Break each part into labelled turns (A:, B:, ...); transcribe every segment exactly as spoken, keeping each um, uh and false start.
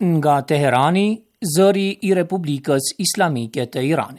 A: Nga Teherani, zëri I Republikës Islamike të Iranit.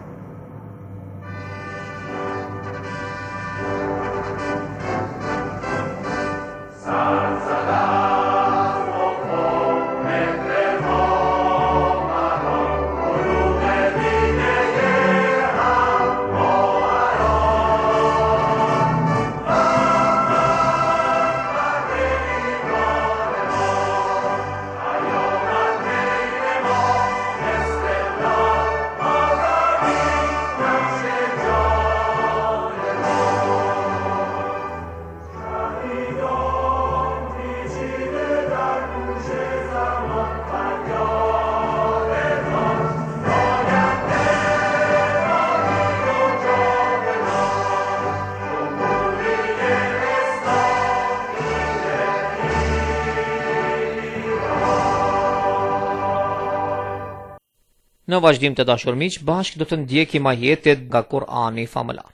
B: Në vazhdim të dashur miq, bashkë do të ndjekim ajetet nga Kur'ani famëlar.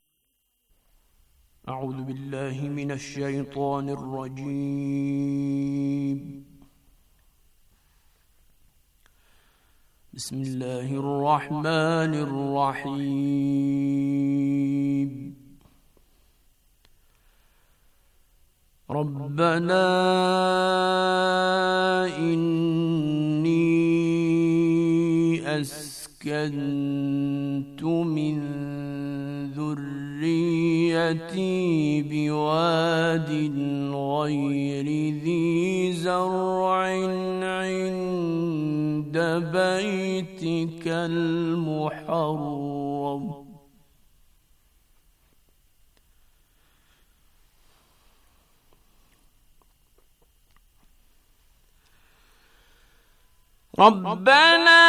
C: A'udhu billahi minash shaitanir rajim. Bismillahir rahmanir rahim. Rabbana inni أسكنت من ذريتي بواد غير ذي زرع عند بيتك المحرم ربنا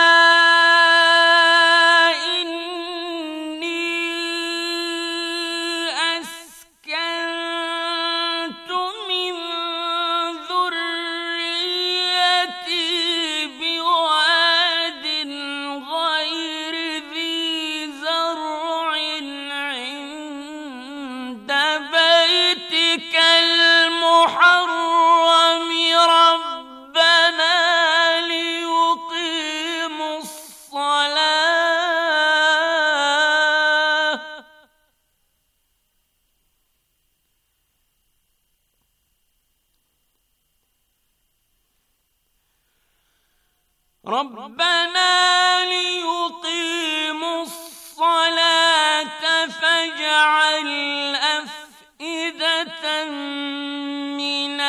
C: ربنا ليقيموا الصلاة فاجعل أفئدة من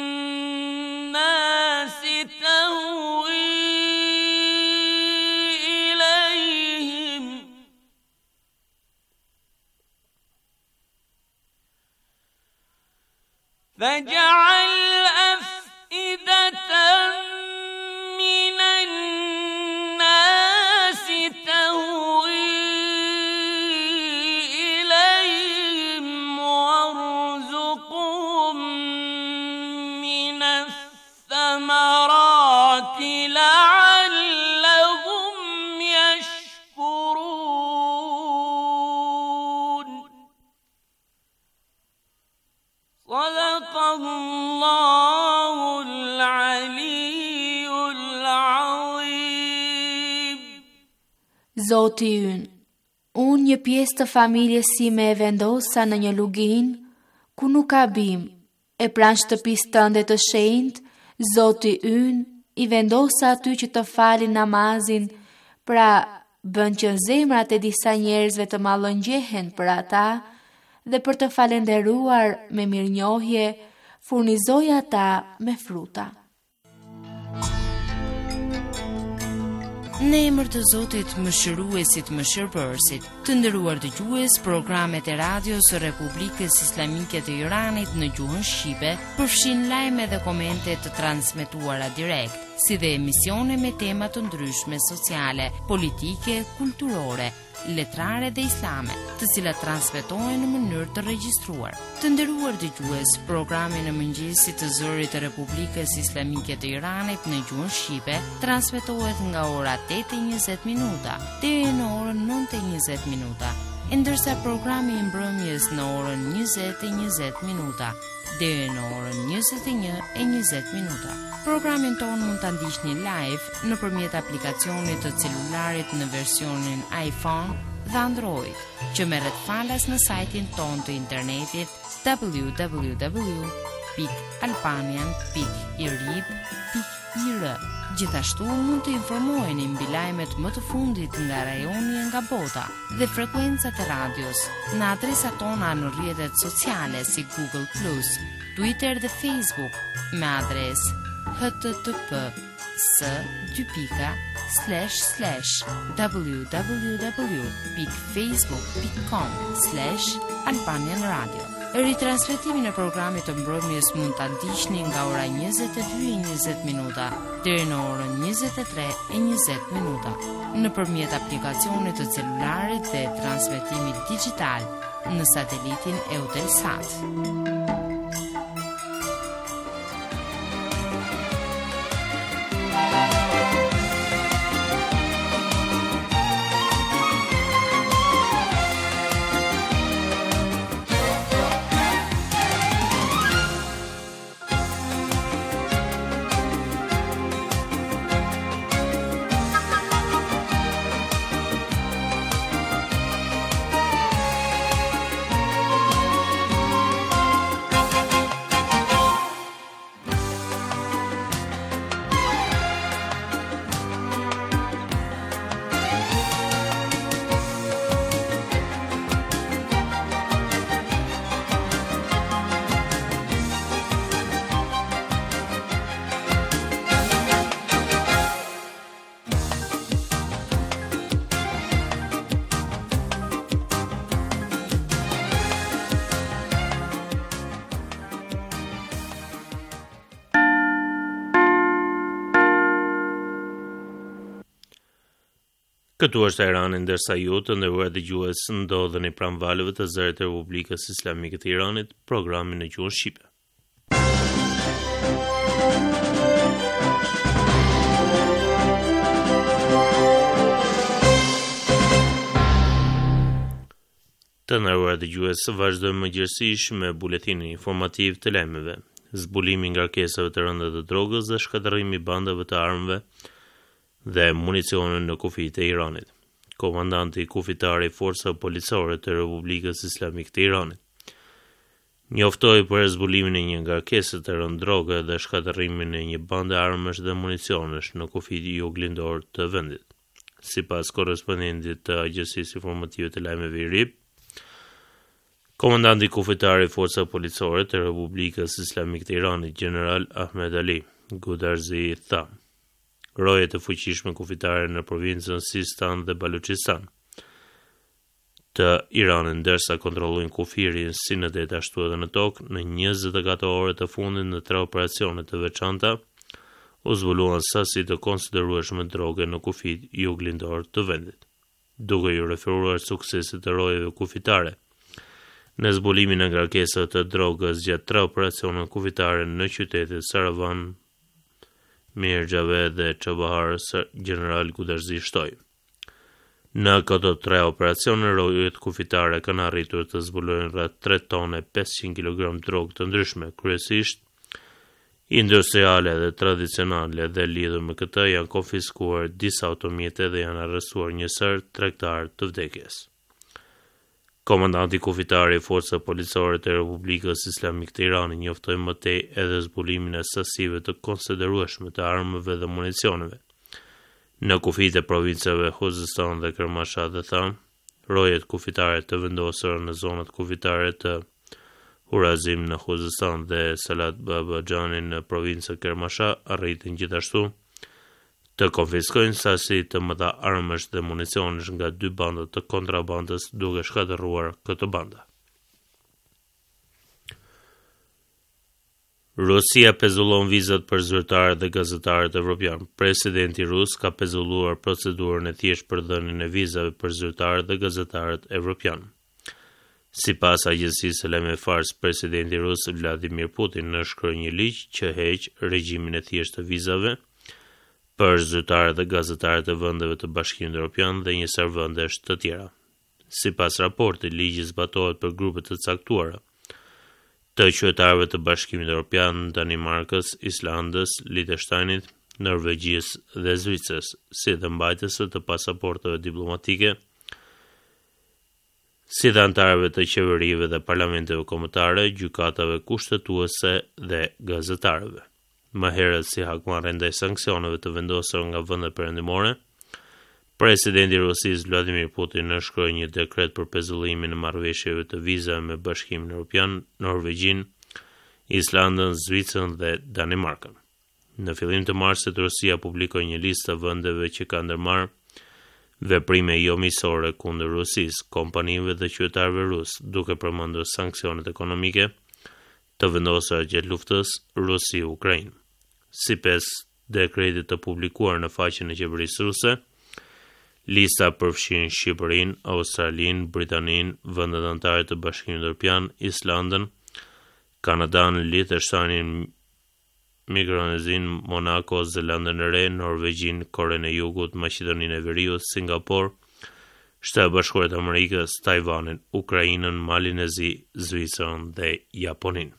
C: الناس تهوي إليهم فاجعل أفئدة
D: Zoti ynë, unë një pjesë të familjes sime e vendosa në një lugin, ku nuk ka bim, e pranë shtëpisë tënde të shenjtë, Zoti ynë, I vendosa aty që të falin namazin, pra bën që zemrat e disa njerëzve të mallëngjehen për ata, dhe për të falenderuar me mirënjohje, furnizoj ata me fruta.
E: Në emër të Zotit Mëshiruesit Mëshirbërësit, të nderuar dëgjues, programet e radios së Republikës Islamike të Iranit në gjuhën shqipe përfshin lajme dhe komente të transmetuara direkt, si dhe emisione me tema të ndryshme sociale, politike, kulturore, letrare dhe islame, të cilat transmetohen në mënyrë të regjistruar. Të nderuar dëgjues, programi në mëngjesit të zërit të Republikës Islamike të Iranit në gjuhën shqipe transmetohet nga ora tetë e njëzet minuta deri në orën nëntë e njëzet minuta ndërsa programi i mbrëmjes në orën njëzet e njëzet minuta deri në orën njëzet e një e njëzet minuta. Programin tonë mund ta ndiqni live nëpërmjet aplikacionit të celularit në versionin iPhone dhe Android, që merret falas në sajtin tonë të internetit w w w pikë albanian pikë i r i b pikë i r. Gjithashtu mund të informoheni mbi lajmet më të fundit nga rajoni e nga bota dhe frekuencat e radios në adresat tona në rrjetet sociale si Google plus, Twitter dhe Facebook me adresë h t t p s dy pika slash slash w w w pikë facebook pikë com slash albanian radio. Ritransmetimin e programit të mbrëmjes mund ta ndiqni nga ora njëzet e dy e njëzet minuta deri në orën njëzet e tre e njëzet minuta nëpërmjet aplikacionit të celularit dhe transmetimit digjital në satelitin Eutelsat.
F: Këtu është Irani, ndërsa ju të nderuar dëgjues ndodheni pranë valëve të zërit të Republikës Islamike të Iranit, programin në gjuhën shqipe. Të nderuar dëgjues, vazhdojmë mëngjesisht me buletinin informativ të lajmeve. Zbulimi nga ngarkesave të rënda të drogës dhe shkatërrimi i bandave të armëve dhe municionin në kufijtë e Iranit. Komandanti kufitare i forcave policore të Republikës Islamike të Iranit njoftoi për zbulimin e një ngarkese të rëndë droge dhe shkatërrimin e një bande armësh dhe municionesh në kufijtë juglindor të vendit. Sipas korrespondentit të Agjencisë Informative të Lajmeve I R I B, komandanti kufitare i forcave policore të Republikës Islamike të Iranit, General Ahmed Ali Gudarzi, tha: rojet e fuqishme kufitare në provincën Sistan dhe Baluchistan të Iranit, ndërsa kontrollojnë kufirin si në det ashtu edhe në tokë, në njëzet e katër orë të fundit në tre operacione të veçanta, u zbuluan sasi të konsiderueshme droge në kufijtë juglindor të vendit. Duke ju referuar suksesit të rojeve kufitare në zbulimin e ngarkesave të drogës gjatë tre operacione kufitare në qytetet Saravan, Mirgjave dhe Çabahar, General Gudarzi shtoi: në këto tre operacione, rojet kufitare kanë arritur të zbulojnë rreth tre tonë e pesëqind kilogram drogë të ndryshme, kryesisht industriale dhe tradicionale, dhe lidhur me këtë janë konfiskuar disa automjete dhe janë arrestuar një sër tregtar të vdekjes. Komandanti kufitare i forcave policore të Republikës Islamike të Iranit njoftoi më tej edhe zbulimin e sasive të konsiderueshme të armëve dhe municioneve në kufijtë e provincave Khuzestan dhe Kermanshah dhe tha: rojet kufitare të vendosura në zonat kufitare të Urazim në Khuzestan dhe Salat Babaxhani në provincën Kermanshah arritën gjithashtu të konfiskojnë sasi të mëdha armësh dhe municionesh nga dy banda të kontrabandës, duke shkatërruar këtë banda. Rusia pezullon vizat për zyrtarët dhe gazetarët evropian. Presidenti rus ka pezulluar procedurën e thjesht për dhënien e vizave për zyrtarët dhe gazetarët evropian. Sipas agjencisë së lajmeve Fars, presidenti rus Vladimir Putin në shkroi një ligj që heq regjimin e thjeshtë të vizave për zyrtarët dhe gazetarët e vendeve të Bashkimit Evropian dhe një sër vendesh të tjera. Sipas raportit, ligji zbatohet për grupe të caktuara të qytetarëve të Bashkimit Evropian, Danimarkës, Islandës, Liechtensteinit, Norvegjisë dhe Zvicrës, si dhe mbajtësve të pasaporteve diplomatike, si dhe antarëve të qeverive dhe parlamenteve kombëtare, gjykatave kushtetuese dhe gazetarëve. Më herët si hakmarrje ndaj sanksioneve të vendosura nga vendet perëndimore, presidenti i Rusisë Vladimir Putin nënshkroi një dekret për pezullimin e marrëveshjeve të vizave me Bashkimin Evropian, Norvegjinë, Islandën, Zvicrën dhe Danimarkën. Në fillim të marsit, Rusia publikoi një listë të vendeve që kanë ndërmarrë veprime jo miqësore kundër Rusisë, kompanive dhe qytetarëve rusë, duke përmendur sanksionet ekonomike të vendosura gjatë luftës Rusi-Ukrainë. Sipas dekretit të publikuar në faqen e qeverisë ruse, lista përfshin Shqipërinë, Australinë, Britaninë, vendet anëtare të Bashkimit Evropian, Islandën, Kanadan, Liechtensteinin, Mikronezinë, Monako, Zelandën e Re, Norvegjinë, Korenë e Jugut, Maqedoninë e Veriut, Singapur, Shtetet Bashkuara të Amerikës, Tajvanin, Ukrainën, Malinezi, Zvicrën dhe Japoninë.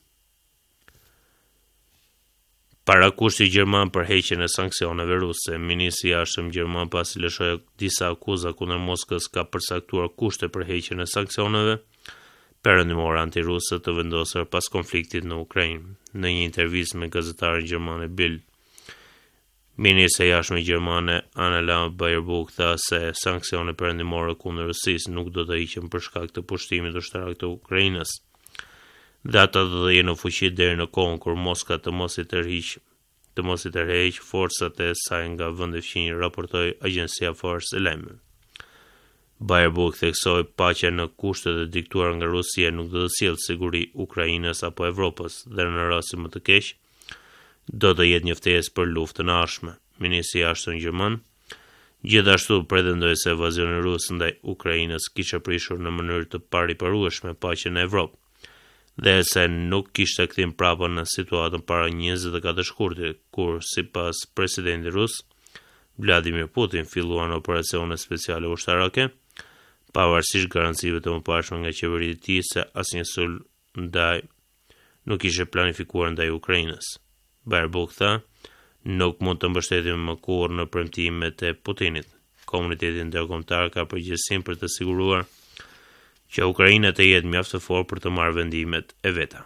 F: Para kushti gjerman për heqjen e sanksioneve ruse, ministri i jashtëm gjerman pasi lëshoi disa akuza kundër Moskës ka përcaktuar kushte për heqjen e sanksioneve perëndimore antiruse të vendosura pas konfliktit në Ukrainë. Në një intervistë me gazetarin gjermane Bild, ministri i jashtëm gjermane Annalena Baerbock tha se sanksionet perëndimore kundër Rusisë nuk do të hiqen për shkak të pushtimit ushtarak të Ukrainës. Dhe ata do të jenë në fuqi deri në kohën kur Moska të mos i tërhiq, të mos i tërheq forcat e saj nga vendi fqinjë, raportoi agjencia Fars e lajmeve. Baerbock theksoi paqja në kushtet e diktuara nga Rusia nuk do të sjellë siguri Ukrainës apo Evropës dhe në rastin më të keq do të jetë një ftesë për luftën e ardhshme. Ministri i jashtëm gjerman gjithashtu pretendoi se invazioni rus ndaj Ukrainës kishte prishur në mënyrë të pariparueshme paqen në Evropë dhe se nuk kishte kthim prapa në situatën para njëzet e katër shkurtit, kur sipas presidentit rus Vladimir Putin filluan operacione speciale ushtarake, pavarësisht garancive të mëparshme nga qeveria e tij se asnjë sulm ndaj nuk ishte planifikuar ndaj Ukrainës. Baerbock tha, nuk mund të mbështetim më kurrë në premtimet e Putinit. Komuniteti ndërkombëtar ka përgjegjësinë për të siguruar që Ukraina të jetë mjaft e fortë për të marrë vendimet e veta.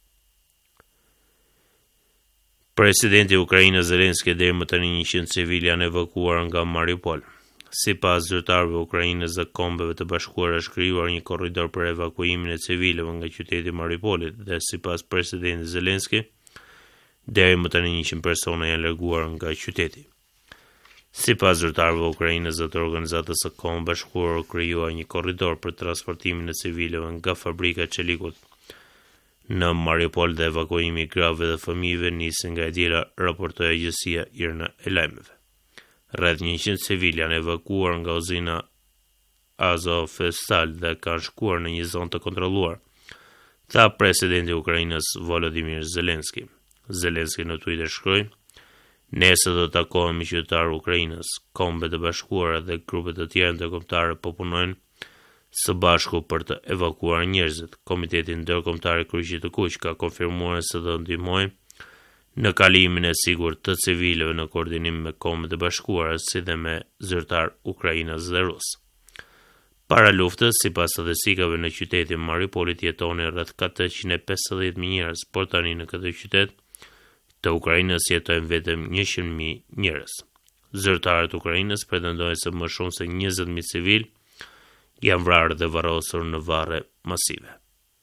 F: Presidenti i Ukrainës Zelenski deri më tani njëqind civil janë evakuuar nga Mariupol. Sipas zyrtarëve Ukrainës dhe Kombeve të Bashkuara është krijuar një korridor për evakuimin e civilëve nga qyteti i Mariupolit dhe sipas presidentit Zelenski, deri më tani njëqind persona janë larguar nga qyteti. Sipas zyrtarëve Ukrainës dhe të organizatës së Kombeve Bashkuara krijuar një korridor për transportimin e civilëve nga fabrika e çelikut në Mariupol dhe evakuimi i grave dhe fëmijëve nisi nga e djela, raportoi agjencia I R N A e lajmeve. Rreth njëqind civil janë evakuar nga uzina Azovstal dhe kanë shkuar në një zonë të kontrolluar, tha presidenti i Ukrainës Volodymyr Zelenski. Zelenski në Twitter shkroi: Nesër do të takohemi me qytetarë Ukrainës, Kombet e Bashkuara dhe grupet të tjera ndërkombëtare po punojnë së bashku për të evakuar njerëzit. Komiteti ndërkombëtar i Kryqit të Kuq ka konfirmuar se do ndihmojë në kalimin e sigurt të civilëve në koordinim me Kombet e Bashkuara si dhe me zyrtar ukrainës dhe rus. Para luftës, sipas statistikave në qytetin Mariupolit jetonin rreth katëqind e pesëdhjetë mijë njerëz, por tani në këtë qytet të Ukrainës jetojnë vetëm njëqind mijë njerëz. Zyrtarët Ukrainës pretendojnë se më shumë se njëzet mijë civil janë vrarë dhe varrosur në varre masive.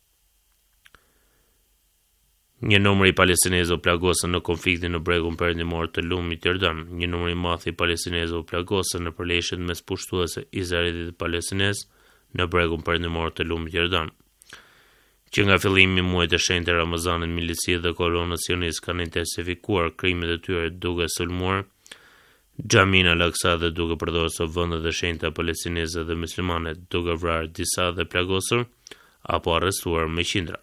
F: Një numër i palestinezëve u plagosën në konfliktin në bregun perëndimor të lumit Jordan. Një numër i madh i palestinezëve u plagosën në përleshjet mes pushtuesve izraelitë dhe palestinezë në bregun perëndimor të lumit Jordan, që nga fillimi i muajit të shenjtë të Ramazanit milicitë dhe kolonat sioniste kanë intensifikuar krimet e tyre duke sulmuar Xhamin al-Aqsa dhe duke përdorur së vendet e shenjta palestineze dhe muslimane, duke vrarë disa dhe plagosur apo arrestuar me qindra.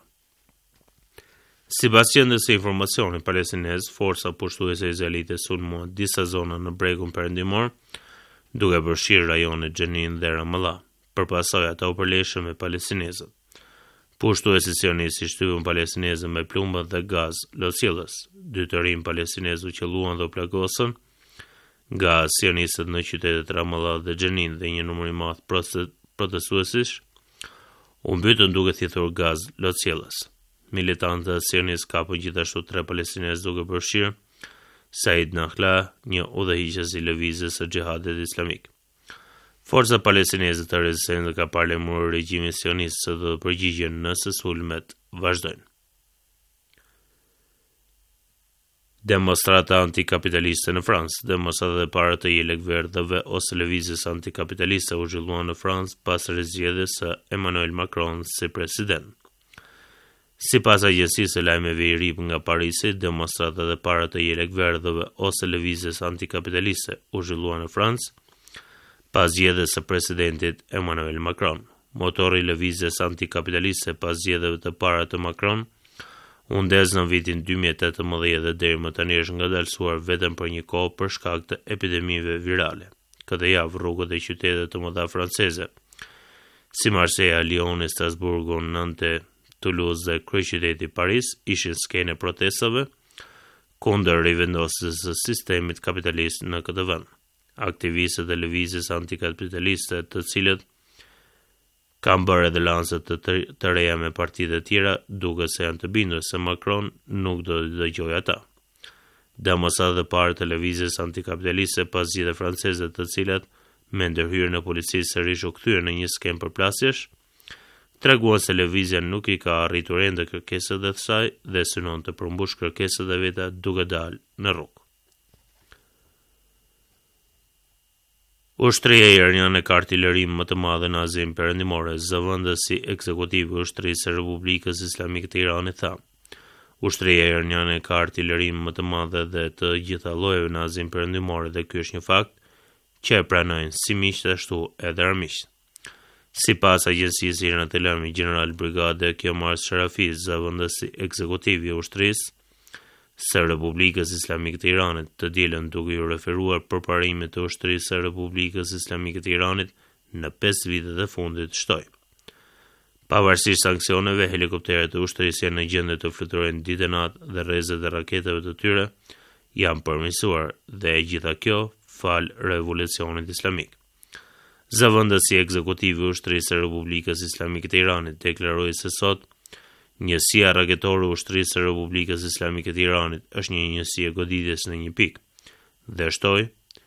F: Sipas qendrës së informacionit palestinez, forca pushtuese izraelite sulmuan disa zona në bregun perëndimor, duke përfshirë rajonet Xhenin dhe Ramallah. përpasoj ata u përleshën me palestinezët. Pushtuesi sionist i shtypën palestinezët me plumbët dhe gaz lotësjellës. Dy të rinj palestinezë u qelluan dhe u plagosën nga sionistët në qytetet Ramallah dhe Xhenin dhe një numër i madh protestuesish u mbytën duke thithur gaz lotësjellës. Militantët sionistë kapën gjithashtu tre palestinezë duke përfshirë Said Nahla, një udhëheqës i lëvizjes së xhihadit islamik. Forca palestineze të rezistencës ka parlemur regjimin sionist se do të përgjigjen nëse sulmet vazhdojnë. Demonstrata antikapitaliste në Francë. Demonstratat e para të jelek verdhëve ose lëvizjes antikapitaliste u zhvilluan në Francë pas rizgjedhjes së Emmanuel Macron si president. Sipas agjencisë së lajmeve I R I P nga Parisi, demonstratat e para të jelek verdhëve ose lëvizjes antikapitaliste u zhvilluan në Francë pas zgjedhjes së presidentit Emmanuel Macron. Motori I lëvizjes antikapitaliste pas zgjedhjeve të para të Macron u ndez në vitin dy mijë e tetëmbëdhjetë dhe deri më tani është ngadalësuar vetëm për një kohë për shkak të epidemive virale. Këtë javë rrugët e qytetet të mëdha franceze, si Marseille, Lyon, Strasburgu, Nantes, Toulouse dhe kryeqyteti Paris, ishin skene protestave kundër rivendosjes së sistemit kapitalist në këtë vend. Aktivistët e lëvizjes antikapitaliste, të cilët kanë bërë edhe lance të, të, të reja me partitë e tjera, duke se janë të bindur se Macron nuk do të dëgjojë ata. Demonstratat e parë të lëvizjes antikapitaliste pas zgjedhjeve franceze, të cilat me ndërhyrjen e policisë sërish u kthyer në një skemë përplasjesh, treguan se lëvizja nuk I ka arritur ende kërkesat e saj dhe synon të përmbush kërkesat e veta duke dalë në rrugë. Ushtria iraniane ka artillerim më të madhe në Azinë Perëndimore, zëvendësi ekzekutiv I ushtrisë së Republikës Islamike të Iranit tha. Ushtria iraniane ka artillerim më të madhe dhe të gjitha llojeve në Azinë Perëndimore dhe ky është një fakt që e pranojnë si miqtë ashtu edhe armiqtë. Sipas agjencisë irane të lajmit General Brigade Qamar Sharafi, zëvendësi ekzekutiv I ushtrisë së Republikës Islamike të Iranit, të dielën duke ju referuar përparimet të ushtrisë së Republikës Islamike të Iranit në pesë vitet e fundit, shtoi. Pavarësisht sanksioneve, helikopterët e ushtrisë janë në gjendje të fluturojnë ditë e natë dhe rrezet e raketeve të tyre janë përmirësuar dhe e gjitha kjo fal revolucionit islamik. Zëvendësi ekzekutiv I ushtrisë së Republikës Islamike të Iranit deklaroi se sot njësia raketore ushtrisë së Republikës Islamike të Iranit është një njësi e goditjes në një pikë dhe shtoi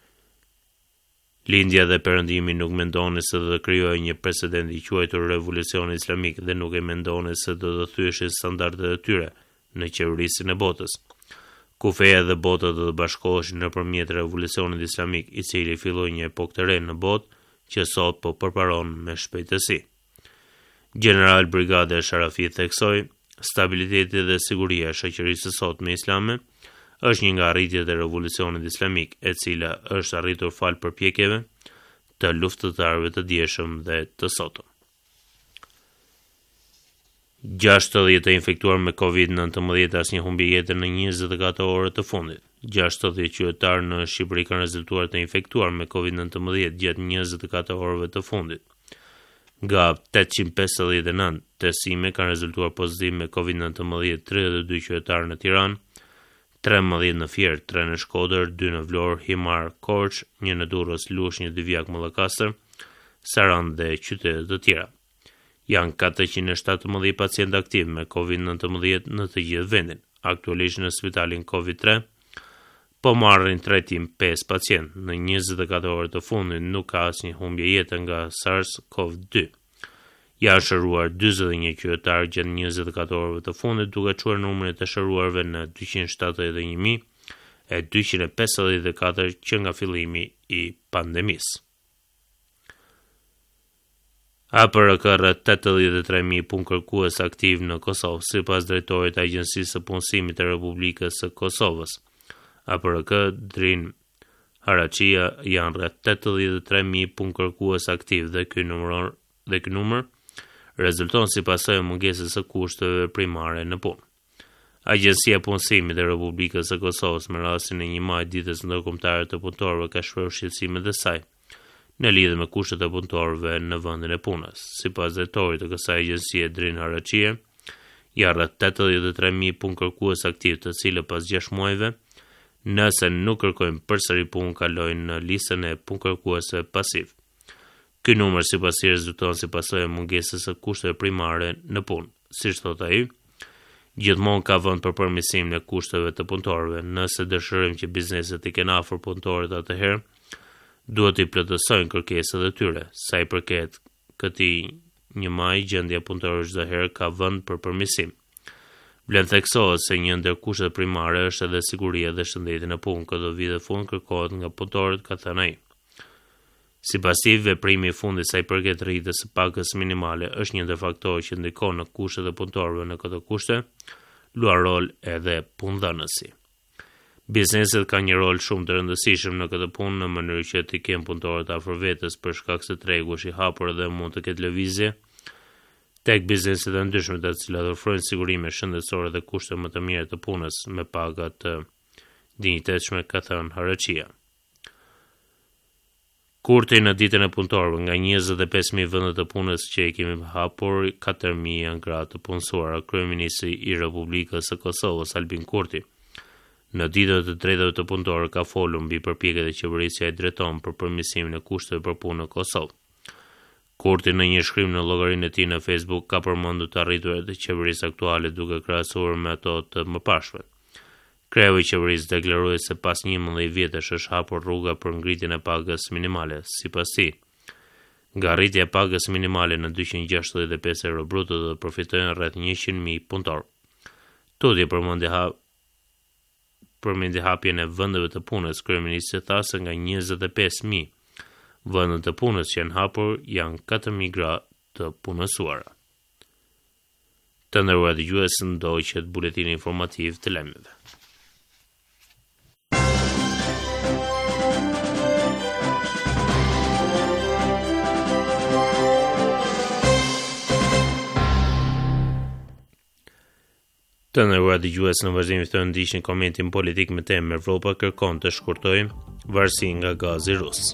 F: lindja dhe perëndimi nuk mendoni se do të krijojë një precedent I quajtur revolucioni islamik dhe nuk e mendoni se do të thyeshin standardet e tyre në qeverisin e botës. Ku feja dhe bota do të bashkoheshin nëpërmjet revolucionit islamik, I cili filloi një epokë të re në botë që sot po përparon me shpejtësi. General Brigade Sharafi theksoi, stabiliteti dhe siguria e shoqërisë së sotme islame është një nga arritjet e revolucionit islamik, e cila është arritur fal përpjekjeve të luftëtarëve të dieshëm dhe të sotëm. gjashtëdhjetë të infektuar me covid nëntëmbëdhjetë asnjë humbi jetë në njëzet e katër orë të fundit. gjashtëdhjetë qytetarë në Shqipëri kanë rezultuar të infektuar me covid nëntëmbëdhjetë gjatë njëzet e katër orëve të fundit. Nga tetëqind e pesëdhjetë e nëntë testime kanë rezultuar pozitiv me covid nëntëmbëdhjetë, tridhjetë e dy qytetarë në Tiranë, trembëdhjetë në Fier, tre në Shkodër, dy në Vlorë, Himar, Korç, një në Durrës, Lush, një Divjak, Mallakastër, Sarandë dhe qytete të tjera. Janë katërqind e shtatëmbëdhjetë pacientë aktiv me covid nëntëmbëdhjetë në të gjithë vendin. Aktualisht në spitalin covid tre po marrin trajtim pesë pacientë. Në njëzet e katër orë të fundit nuk ka asnjë humbje jete nga SARS-CoV dy. Janë shëruar dyzet e një qytetarë gjatë njëzet e katër orëve të fundit, duke çuar numrin e të shëruarve në dyqind e shtatëdhjetë e një mijë e dyqind e pesëdhjetë e katër që nga fillimi I pandemisë. A P R ka rreth tetëdhjetë e tre mijë punëkërkues aktiv në Kosovë, sipas drejtorit të Agjencisë së Punësimit të Republikës së Kosovës. A P R K Drin Haraçia janë rreth tetëdhjetë e tre mijë punëkërkues aktiv dhe ky numër dhe ky numër rezulton si pasojë mungesës së kushteve primare në punë. Agjencia e Punësimit e Republikës së Kosovës me rastin e një maj ditës ndërkombëtare të punëtorëve ka shprehur shqetësimet e saj në lidhje me kushtet e punëtorëve në vendin e punës. Sipas drejtorit të kësaj agjencie Drin Haraçie, janë rreth tetëdhjetë e tre mijë punëkërkues aktiv, të cilët pas gjashtë muajve, nëse nuk kërkojnë përsëri punë, kalojnë në listën e punëkërkuesve pasiv. Ky numër sipas tij rezulton si pasojë e mungesës së kushteve primare në punë. Siç thot ai, gjithmonë ka vend për përmirësimin e kushteve të punëtorëve. Nëse dëshirojmë që bizneset të kenë afër punëtorët, atëherë duhet të plotësojnë kërkesat e tyre. Sa i përket këtij një maj, gjendja e punëtorëve çdo herë ka vend për përmirësim. Vlen theksohet se një ndër kushtet primare është edhe siguria dhe shëndeti në punë. Këto vite fund kërkohet nga punëtorët, ka thënë ai. Sipas tij, veprimi i fundit sa i përket rritjes së pagës minimale është një ndër faktorët që ndikon në kushtet e punëtorëve. Në këto kushte luan rol edhe punëdhënësi. Bizneset kanë një rol shumë të rëndësishëm në këtë punë, në mënyrë që të kenë punëtorët afër vetes për shkak se tregu është i hapur dhe mund të ketë lëvizje tek bizneset e ndryshme, të cilat ofrojnë sigurime shëndetësore dhe kushte më të mira të punës me paga të dinjitetshme, ka thënë Haraçia. Kurti në ditën e punëtorëve, nga njëzet e pesë mijë vende të punës që i kemi hapur, katër mijë janë gra të punësuara. Kryeministri i Republikës së Kosovës, Albin Kurti, në ditën e të drejtave të punëtorëve ka folur mbi përpjekjet e qeverisë që ai drejton për përmirësimin e kushteve për punë në Kosovë. Kurti në një shkrim në llogarinë e tij në Facebook ka përmendur të arriturit e qeverisë aktuale duke krahasuar me ato të mëparshme. Kreu i qeverisë deklaroi se pas njëmbëdhjetë vjetësh është hapur rruga për ngritjen e pagës minimale. Sipas tij, nga rritja e pagës minimale në dyqind gjashtëdhjetë e pesë euro bruto do të përfitojnë rreth njëqind mijë punëtorë. Tutje përmendi ha përmendi hapjen e vendeve të punës. Kryeministri tha se nga njëzet e pesë mijë vendet të punës që janë hapur janë katër mijë gra të punësuara. Të nderuar dëgjues, ndoqët buletini informativ të lajmeve. Të nderuar dëgjues, në vazhdim të ndiqni komentin politik me temë Evropa kërkon të shkurtojë varësinë nga gazi rus.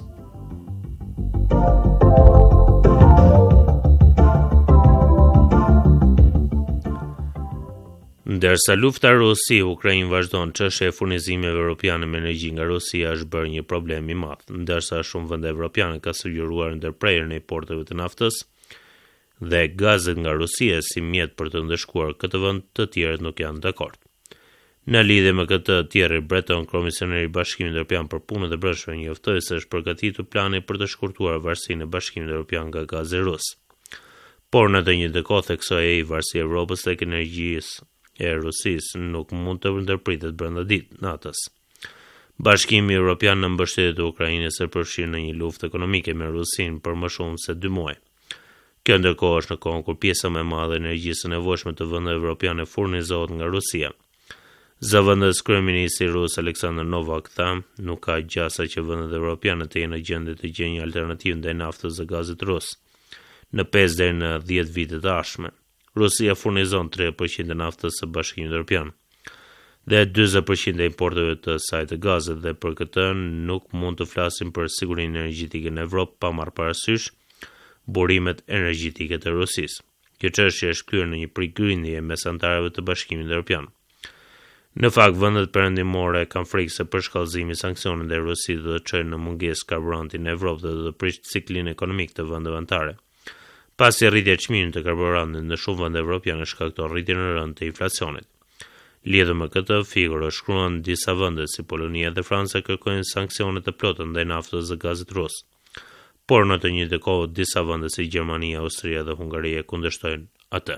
F: Ndërsa lufta Rusi-Ukrainë vazhdon, çështja e furnizimeve europiane me energji nga Rusia është bërë një problem i madh, ndërsa shumë vende evropiane ka sugjeruar ndërprerjen e porteve të naftës dhe gazet nga Rusia si mjet për të ndëshkuar këtë vend, të tjerët nuk janë dakord. Në lidhje me këtë, Thierry Breton, komisioneri i Bashkimit Evropian për punët e brendshme, njoftoi se është përgatitur plani për të shkurtuar varësinë e Bashkimit Evropian nga gazi rus. Por në të njëjtën kohë theksoi ai, varësia e Evropës tek energjisë e Rusisë nuk mund të ndërpritet brenda ditë natës. Bashkimi Evropian në mbështetje të Ukrainës është përfshirë në një luftë ekonomike me Rusinë për më shumë se dy muaj. Kjo ndërkohë është në kohën kur pjesa më e madhe e energjisë nevojshme të vendeve evropiane furnizohet nga Rusia. Zëvendës kryeministri rus Aleksandr Novak tha, nuk ka gjasa që vendet evropiane të jenë në gjendje të gjejnë një alternativë ndaj naftës dhe gazit rus në pesë deri në dhjetë vite të ardhshme. Rusia furnizon tre përqind e naftës së Bashkimit Evropian dhe dyzet përqind e importeve të saj të gazit, dhe për këtë nuk mund të flasim për sigurinë energjetike në Evropë pa marrë parasysh burimet energjetike të Rusisë. Kjo çështje është kryer në një prigryndje mes anëtarëve të Bashkimit Evropian. Në fakt, vendet perëndimore kanë frikë se përshkallëzimi i sanksioneve ndaj Rusisë do të çojë në mungesë karburanti në Evropë dhe do të prishë ciklin ekonomik të vendeve anëtare. Pasi rritja e çmimit të karburantit në shumë vende evropiane shkakton rritjen e rëndë të inflacionit. Lidhur me këtë, Figaro shkruan disa vende si Polonia dhe Franca kërkojnë sanksione të plota ndaj naftës dhe gazit rus. Por në të njëjtën kohë disa vende si Gjermania, Austria dhe Hungaria kundërshtojnë atë.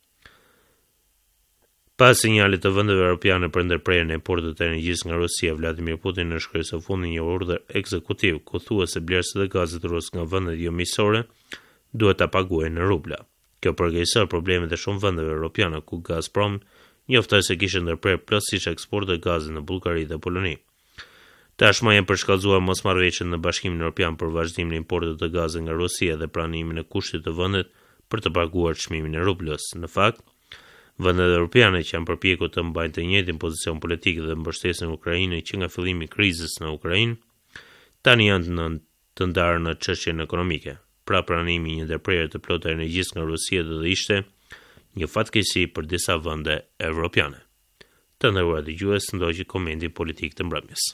F: Pas sinjalit të vendeve europiane për ndërprerjen e importit të energjisë nga Rusia, Vladimir Putin në shkroi së fundi një urdhër ekzekutiv ku thuhet se blerësit e gazit rus nga vendet jo miqësore duhet ta paguajnë në rubla. Kjo përgjegjëson problemet e shumë vendeve europiane ku Gazprom njoftoi se kishte ndërprerë plotësisht eksport të gazit në Bullgari dhe Poloni. Tashmë janë përshkallëzuar mosmarrëveshjet në Bashkimin Evropian për vazhdimin e importit të gazit nga Rusia dhe pranimin e kushtit të vendit për të paguar çmimin e rublës. Në fakt, vendet evropiane që janë përpjekur të mbajnë të njëjtin pozicion politik dhe mbështesin Ukrainën që nga fillimi i krizës në Ukrainë, tani janë në të ndarë në çështjen ekonomike. Pra pranimi i një ndërprerje të plotë energjisë nga Rusia do të ishte një fatkeqësi për disa vende evropiane. Të nderuar dëgjues, ndoqi komenti politik të mbrëmjes.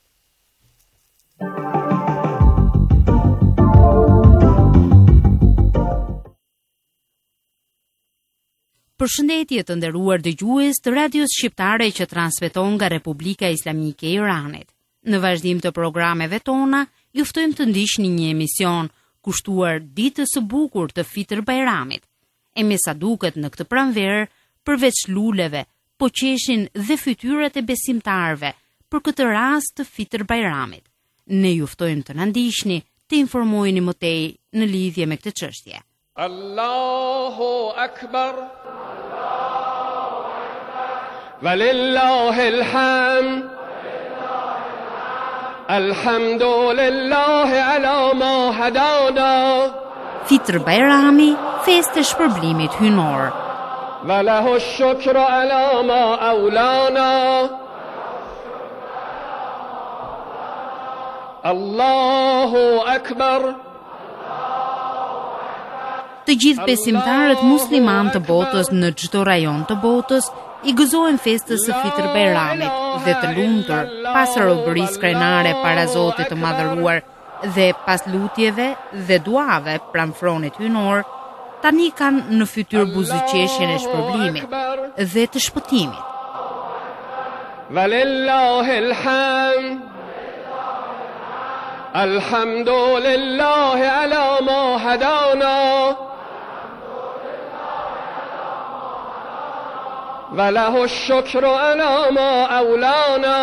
E: Përshëndetje të nderuar dëgjues të radios shqiptare që transmeton nga Republika Islamike e Iranit. Në vazhdim të programeve tona, ju ftojmë të ndiqni një emision kushtuar ditës së bukur të Fitr Bajramit. E me sa duket në këtë pranverë, përveç luleve, po qeshin dhe fytyrat e besimtarëve për këtë rast të Fitr Bajramit. Ne ju ftojmë të na ndiqni, të informoheni më tej në lidhje me këtë çështje.
G: Allahu Akbar, Walillahil hamd, Alhamdulillahi ala ma hadana.
E: Fitr Bajrami, festë e shpërblimit hynor.
G: Walahu shukru ala ma aulana. Allahu Akbar.
E: Të gjithë besimtarët musliman të botës në çdo rajon të botës i gëzohen festës së Fitr Bajramit dhe të lumtur pas robërisë krenare para Zotit të Madhëruar dhe pas lutjeve dhe duave pranë fronit hynor, tani kanë në fytyrë buzëqeshjen e shpërblimit dhe të shpëtimit.
G: Walillahil hamd, Alhamdulillahi ala ma hadana. Walahu shukru ala ma aulana.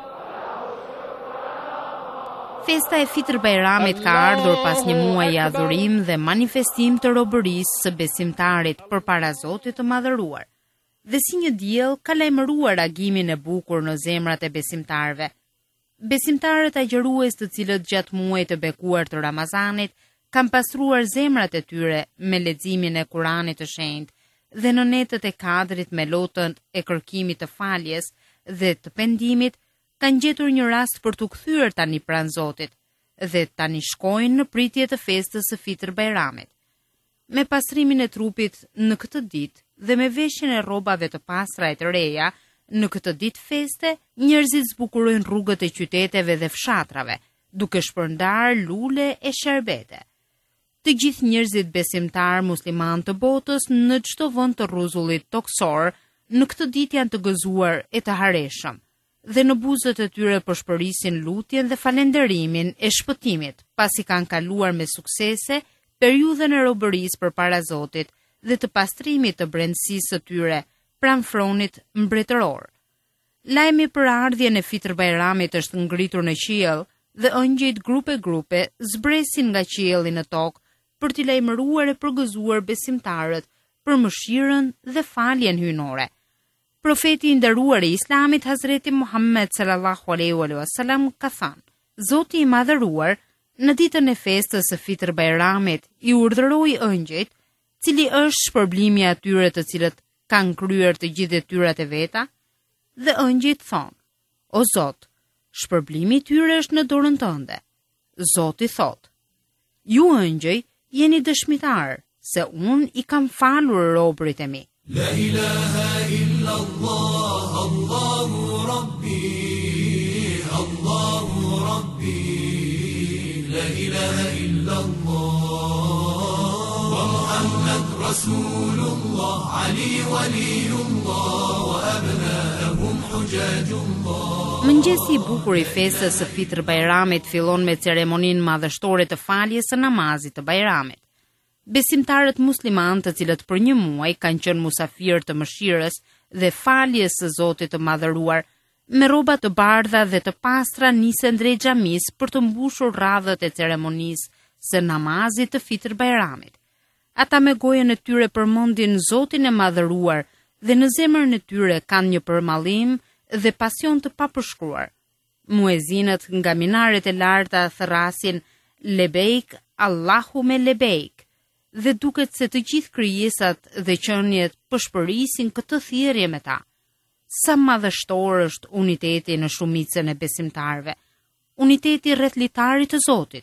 E: Festa e Fitr Bajramit ka ardhur pas një muaji adhurim dhe manifestim të robërisë së besimtarit përpara Zotit të Madhëruar. Dhe si një diell ka lajmëruar agimin e bukur në zemrat e besimtarëve. Besimtarët agjërues të cilët gjatë muajit të bekuar të Ramazanit kanë pastruar zemrat e tyre me leximin e Kuranit të Shenjtë dhe në netët e kadrit me lotën e kërkimit të faljes dhe të pendimit, kanë gjetur një rast për të kthyer tani pranë Zotit dhe tani shkojnë në pritje të festës së Fitr Bajramit. Me pastrimin e trupit në këtë ditë dhe me veshjen e rrobave të pastra e të reja, në këtë ditë feste, njerëzit zbukurojnë rrugët e qyteteve dhe fshatrave, duke shpërndar lule e sherbete. Të gjithë njerëzit besimtar musliman të botës në çdo vend të rruzullit toksor, në këtë ditë janë të gëzuar e të hareshëm, dhe në buzët e tyre përshpërisin lutjen dhe falenderimin e shpëtimit, pasi kanë kaluar me suksese periudhën e robërisë përpara Zotit dhe të pastrimit të brendësisë së tyre pranë fronit mbretëror. Lajmi për ardhjen e Fitr Bajramit është ngritur në qiell dhe ëngjëjt grupe grupe zbresin nga qielli në tokë për t'i lajmëruar e përgëzuar besimtarët për mëshirën dhe faljen hynore. Profeti i nderuar i Islamit Hazreti Muhammed sallallahu alaihi wasallam ka thënë: Zoti i Madhëruar në ditën e festës së Fitr Bajramit i urdhëroi ëngjëjt, cili është shpërblimi i atyre të cilët kanë kryer të gjithë detyrat e veta, dhe ëngjëjt thonë: O Zot, shpërblimi i tyre është në dorën tënde. Zoti thotë: Ju ëngjëj jeni dëshmitar se unë i kam falur robërit e mi.
H: La ilaha illa Allah, Allahu Rabbi, Allahu Rabbi. La ilaha illa Allah, wa Muhammad Rasulullah, Ali Waliullah, wa abna'ahum hujajullah.
E: Mëngjesi i bukur i festës së Fitr Bajramit fillon me ceremoninë madhështore të faljes së namazit të Bajramit. Besimtarët musliman të cilët për një muaj kanë qenë musafir të mëshirës dhe faljes së Zotit të Madhëruar, me rroba të bardha dhe të pastra nisen drejt xhamisë për të mbushur radhët e ceremonisë së namazit të Fitr Bajramit. Ata me gojën e tyre përmendin Zotin e Madhëruar dhe në zemrën e tyre kanë një përmallim dhe pasion të papërshkruar. Muezinët nga minaret e larta thrasin lebeik, Allahu me lebeik, dhe duket se të gjithë krijesat dhe qenjet përshpërisin këtë thirrje me ta. Sa madhështor është uniteti në shumicën e besimtarëve, uniteti rreth litarit të Zotit,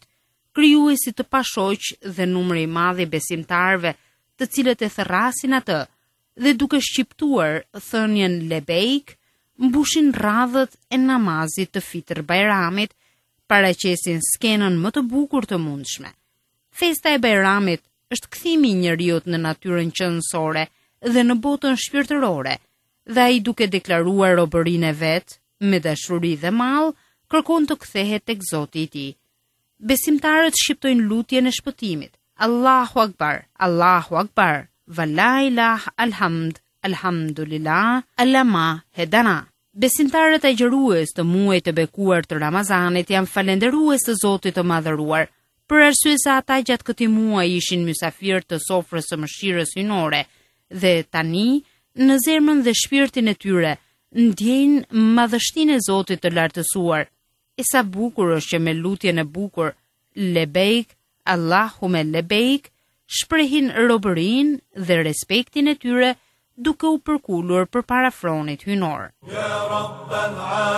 E: krijuesi të pashoq dhe numri i madh i besimtarëve, të cilët e therrasin atë, dhe duke shqiptuar thënien lebeik, mbushin radhët e namazit të Fitr Bajramit, paraqesin skenën më të bukur të mundshme. Festa e Bajramit është kthimi i njeriut në natyrën qëndësore dhe në botën shpirtërore, dhe ai duke deklaruar robërinë e vet me dashuri dhe mall, kërkon të kthehet tek Zoti i tij. Besimtarët shqiptojnë lutjen e shpëtimit. Allahu Akbar, Allahu Akbar, wa la ilaha alhamd, alhamdulillah, alama hedana. Besimtarët agjërues të muajit të bekuar të Ramazanit janë falendërues të Zotit të Madhëruar, për arsye se ata gjatë këtij muaji ishin mysafir të sofrës së mëshirës hyjnore dhe tani në zemrën dhe shpirtin e tyre ndjejnë madhështinë e Zotit të lartësuar. E sa bukur është që me lutjen e bukur lebeik, Allahume lebeik, shprehin robërinë dhe respektin e tyre duke u përkullur përpara fronit hyjnor.
H: Ya Rabbal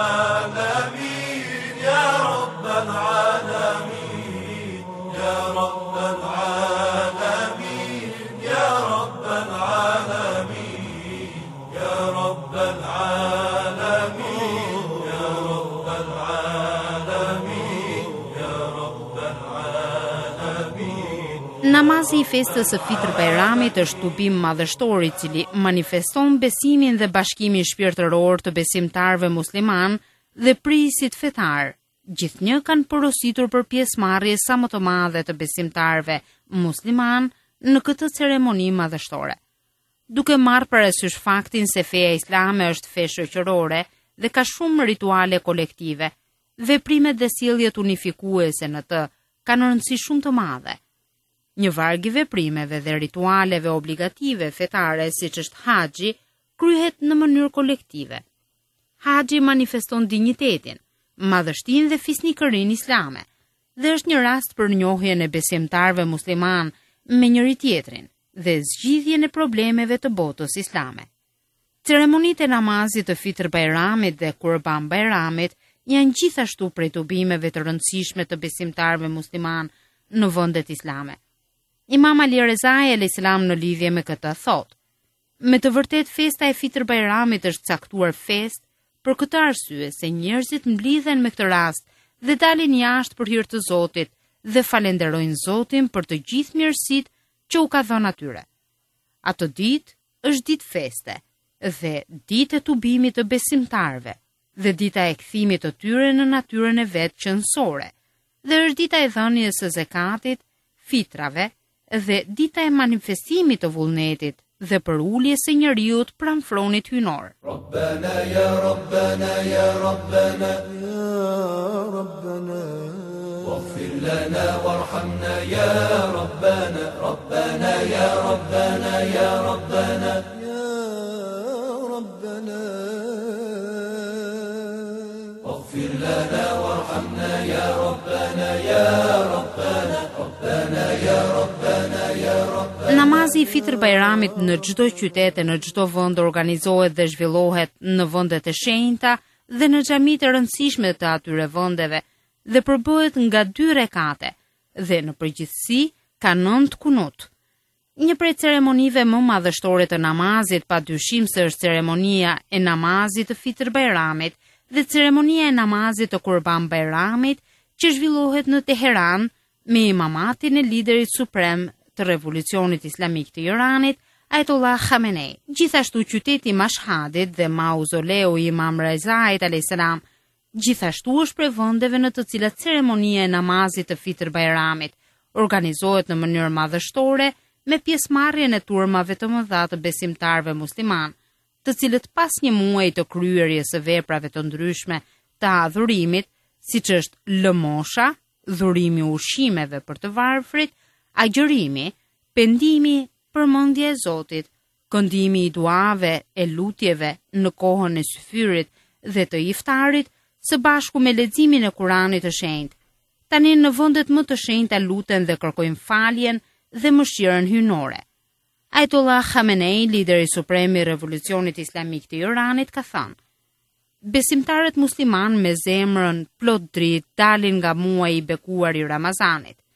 H: Alamin, Ya Rabbal Alamin, Ya Rabbal Alamin, Ya Rabbal Alamin, Ya Rabbal Alamin, Ya Rabbal Alamin, Ya Rabbal Alamin.
E: Namazi i festës së Fitr Bajramit është tubim madhështor i cili manifeston besimin dhe bashkimin shpirtëror të besimtarëve musliman dhe prisit fetar. Gjithnjë kanë porositur për pjesëmarrje sa më të madhe të besimtarëve musliman në këtë ceremoni madhështore. Duke marrë parasysh faktin se feja islame është fe shoqërore dhe ka shumë rituale kolektive, veprimet dhe sjelljet unifikuese në të kanë rëndësi shumë të madhe. Një varg i veprimeve dhe ritualeve obligative fetare, siç është haxhi, kryhet në mënyrë kolektive. Haxhi manifeston dinjitetin, madhështinë dhe fisnikërinë islame, dhe është një rast për njohjen e besimtarëve musliman me njëri tjetrin dhe zgjidhjen e problemeve të botës islame. Ceremonitë e namazit të Fitr Bajramit dhe Kurban Bajramit janë gjithashtu prej tubimeve të rëndësishme të besimtarëve musliman në vendet islame. Imam Ali Rezai alayhis salam në lidhje me këtë thotë: me të vërtet festa e Fitr Bajramit është caktuar fest për këtë arsye se njerëzit mblidhen me këtë rast dhe dalin jashtë për hir të Zotit dhe falenderojnë Zotin për të gjithë mirësitë që u ka dhënë atyre. Atë ditë është ditë feste dhe ditë e tubimit të besimtarëve dhe dita e kthimit të tyre në natyrën e vet qëndësore dhe është dita e dhënies së zakatit, fitrave dhe dita e manifestimit të vullnetit dhe për uljes së njeriut pranë fronit hyjnor.
H: Rabbana ya Rabbana ya Rabbana ya Rabbana waghfir lana warhamna ya Rabbana Rabbana ya Rabbana ya Rabbana ya Rabbana waghfir lana warhamna ya Rabbana ya Rabbana Rabbana ya Rabbana ya Rabbana.
E: Namazi i Fitr Bajramit në çdo qytet e në çdo vend organizohet dhe zhvillohet në vendet e shenjta dhe në xhamitë e rëndësishme të atyre vendeve dhe përbëhet nga dy rekate dhe në përgjithësi ka nëntë kunut. Një prej ceremonive më madhështore të namazit padyshim se është ceremonia e namazit të Fitr Bajramit dhe ceremonia e namazit të Kurban Bajramit që zhvillohet në Teheran me imamatin e liderit suprem të revolucionit islamik të Iranit, Ayatollah Khamenei. Gjithashtu qyteti Mashhadit dhe mauzoleu i Imam Rezait alayhis salam, gjithashtu është prej vendeve në të cilat ceremonia e namazit të Fitr Bajramit organizohet në mënyrë madhështore me pjesëmarrjen e turmave të mëdha të besimtarëve musliman, të cilët pas një muaji të kryerjes së veprave të ndryshme të adhurimit, siç është lëmosha, dhurimi ushqimeve për të varfrit, agjërimi, pendimi, përmendja e Zotit, këndimi i duave e lutjeve në kohën e syfyrit dhe të iftarit, së bashku me leximin e Kuranit të shenjtë. Tani në vendet më të shenjta luten dhe kërkojnë faljen dhe mëshirën hyjnore. Ayatollah Khamenei, lideri suprem i revolucionit islamik të Iranit, ka thënë: besimtarët musliman me zemrën plot dritë dalin nga muaji i bekuar i Ramazanit.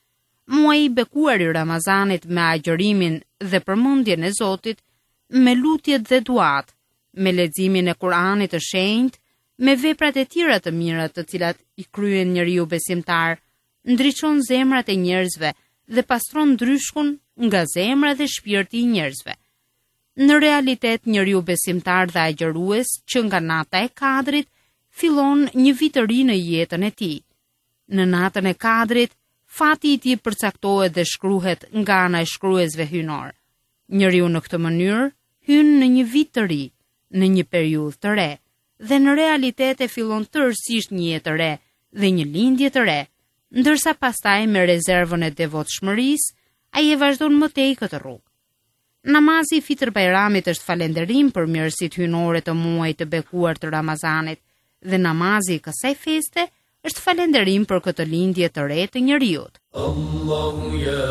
E: muaji i bekuar i Ramazanit me agjërimin dhe përmendjen e Zotit, me lutjet dhe duat, me leximin e Kuranit të shenjtë, me veprat e tjera të mira të cilat i kryen njeriu besimtar, ndriçon zemrat e njerëzve dhe pastron ndryshkun nga zemra dhe shpirti i njerëzve. Në realitet, njeriu besimtar dhe agjërues që nga nata e Kadrit fillon një vit të ri në jetën e tij. Në natën e Kadrit, fati i tij përcaktohet dhe shkruhet nga ana e shkruesve hynor. Njeriu në këtë mënyrë hyn në një vit të ri, në një periudhë të re, dhe në realitet e fillon tërësisht një jetë të re dhe një lindje të re, ndërsa pastaj me rezervën e devotshmërisë, ai e vazhdon më tej këtë rrugë. Namazi i Fitr Bajramit është falënderim për mirësitë hynore të muajit të bekuar të Ramazanit, dhe namazi i kësaj feste është falënderim për këtë lindje të re të njeriut.
H: Allahu ya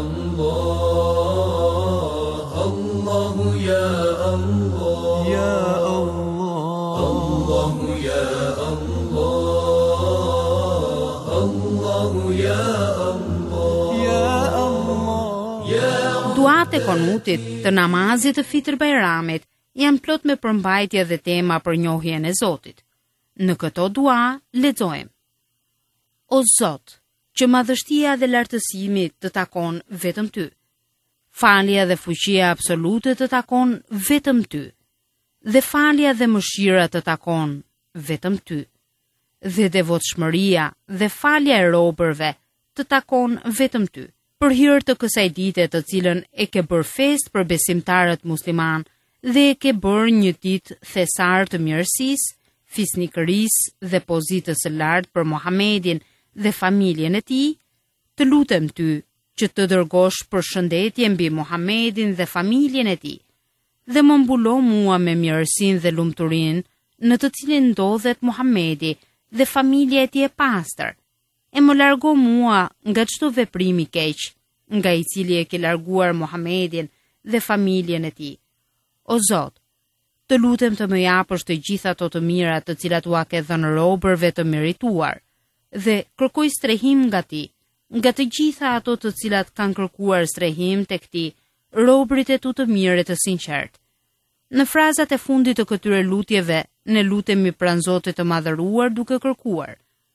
H: Allah, Allahu ya Allah, ya Allah, Allahu ya Allah, Allahu ya Allah, ya Allah, ya Allah.
E: Duat e konutit të namazit të Fitr Bajramit janë plot me përmbajtje dhe tema për njohjen e Zotit. Në këto dua lexojmë: O Zot, që madhështia dhe lartësimi të takon vetëm ty. Falja dhe fuqia absolute të takon vetëm ty. Dhe falja dhe mëshira të takon vetëm ty. Dhe devotshmëria dhe falja e robërve të takon vetëm ty. Për hir të kësaj dite të cilën e ke bërë fest për besimtarët musliman dhe e ke bërë një ditë thesar të mirësisë, fisnikërisë dhe pozitës së lartë për Muhamedin dhe familjen e tij, të lutem ty që të dërgosh përshëndetje mbi Muhamedin dhe familjen e tij, dhe më mbulo mua me mirësinë dhe lumturinë në të cilin ndodhet Muhamedi dhe familja e tij e pastër, e më largo mua nga çdo veprim i keq, nga i cili e ke larguar Muhamedin dhe familjen e tij. O Zot, të lutem të më japësh të gjitha ato të mira të cilat ua ke dhënë robërve të merituar, dhe kërkoj strehim nga ti, nga të gjitha ato të cilat kanë kërkuar strehim tek ti, robërit e tu të mirë të sinqert. Në frazat e fundit të këtyre lutjeve, ne lutemi pranë Zotit të madhëruar duke kërkuar: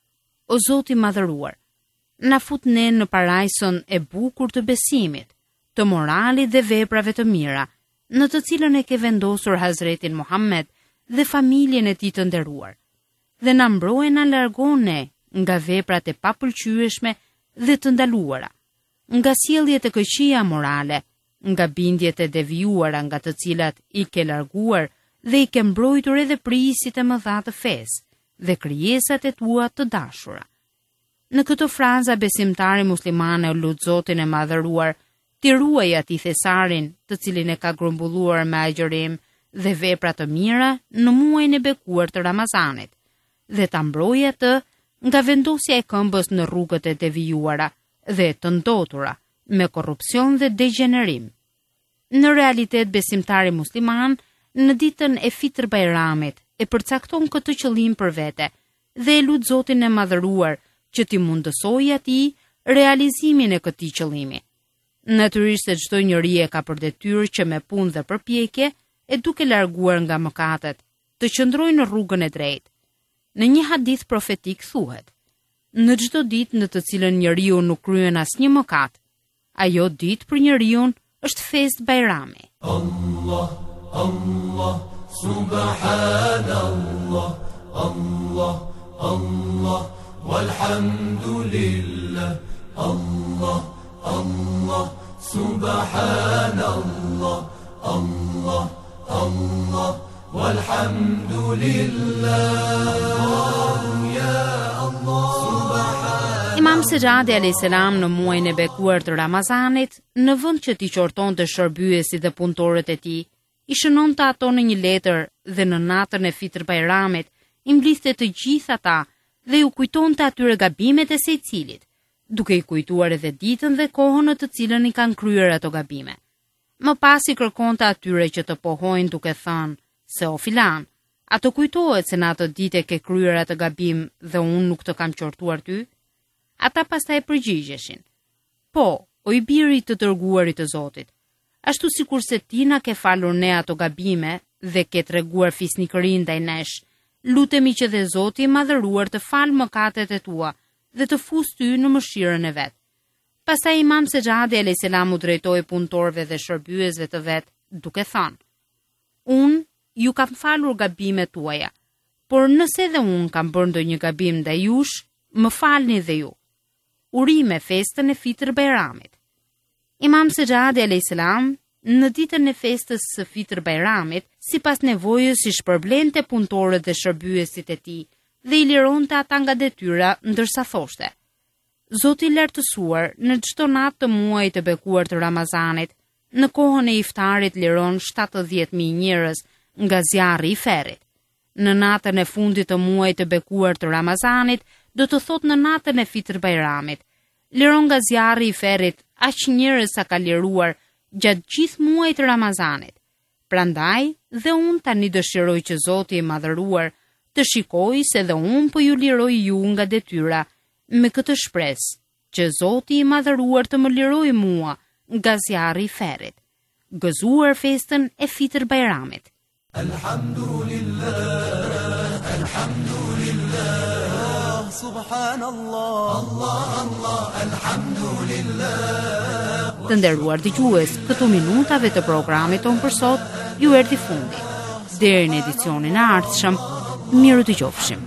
E: O Zoti i madhëruar, na fut ne në parajsën e bukur të besimit, të moralit dhe veprave të mira, në të cilën e ke vendosur Hazretin Muhammed dhe familjen e tij të nderuar, dhe na mbroje na largon ne nga veprat e papëlqyeshme dhe të ndaluara, nga sjelljet e këqija morale, nga bindjet e devijuara nga të cilat i ke larguar dhe i ke mbrojtur edhe prisit e mëdha të fesë dhe krijesat e tua të dashura. Në këto fraza besimtari muslimane o lut Zotin e madhëruar, ti ruaj atij thesarin të cilin e ka grumbulluar me agjërim dhe vepra të mira në muajin e bekuar të Ramazanit, dhe ta mbrojë atë nga vendosja e këmbës në rrugët e devijuara dhe të ndotura me korrupsion dhe degenerim. Në realitet, besimtari musliman në ditën e Fitr Bajramit e përcakton këtë qëllim për vete dhe e lut Zotin e madhëruar që t'i mundësojë atij realizimin e këtij qëllimi. Natyrisht se çdo njeri e ka për detyrë që me punë dhe përpjekje e duke larguar nga mëkatet, të qëndrojë në rrugën e drejtë. Në një hadith profetik thuhet: në çdo ditë në të cilën njeriu nuk kryen asnjë mëkat, ajo ditë për njeriu është fest bajrami.
H: Allah, Allah, subhanallah, Allah, Allah, walhamdulillah, Allah, Allah, subhanallah, Allah, Allah, walhamdulillah, ya Allah, subhanallah.
E: Imam Sejadi alayhis salam në muajin e bekuar të Ramazanit, në vend që t'i qortonte shërbyesit dhe punëtorët e tij, i shënonte ato në një letër dhe në natën e Fitr Bajramit i mblidhte të gjithë ata dhe u kujtonte atyre gabimet e secilit, duke i kujtuar edhe ditën dhe kohën në të cilën i kanë kryer ato gabime. Më pas i kërkonte atyre që të pohojnë duke thënë se o filan, ato kujtohet se në atë ditë ke kryer atë gabim dhe unë nuk të kam qortuar ty? Ata pastaj përgjigjeshin: Po, o i biri të dërguarit të Zotit, ashtu si kurse ti na ke falur ne ato gabime dhe ke treguar fisnikërinë ndaj nesh, lutemi që dhe Zoti i madhëruar të falë mëkatet e tua dhe të fusë ty në mëshirën e vet. Pastaj Imam Sejadi alayhis salam u drejtoi punëtorëve dhe shërbyesve të vet, duke thënë: Unë ju kam falur gabimet tuaja, por nëse dhe unë kam bërë ndonjë gabim ndaj jush, më falni dhe ju. Urime festën e Fitr Bajramit. Imam Sejadi alayhis salam në ditën e festës së Fitr Bajramit, sipas nevojës i shpërblente punëtorët dhe shërbyesit e tij dhe i lironte ata nga detyra, ndërsa thoshte: Zoti i lartësuar në çdo natë të muajit të bekuar të Ramazanit, në kohën e iftarit liron shtatëdhjetë mijë njerëz nga zjarri i ferrit. Në natën e fundit të muajit të bekuar të Ramazanit, do të thot në natën e Fitr Bajramit, liron nga zjarri i ferrit aq njerëz sa ka liruar gjatë gjithë muajit të Ramazanit. Prandaj, dhe unë tani dëshiroj që Zoti i madhëruar të shikojë se dhe unë po ju liroj ju nga detyra, me këtë shpresë që Zoti i madhëruar të më lirojë mua nga zjarri i ferrit. Gëzuar festën e Fitr Bajramit.
H: Alhamdulillah, alhamdulillah, subhanallah, Allah, Allah, alhamdulillah.
E: Të nderuar dëgjues, këto minutave të programit ton për sot ju erdhi fundi. Deri në edicionin e ardhshëm, miru dëgjofshim.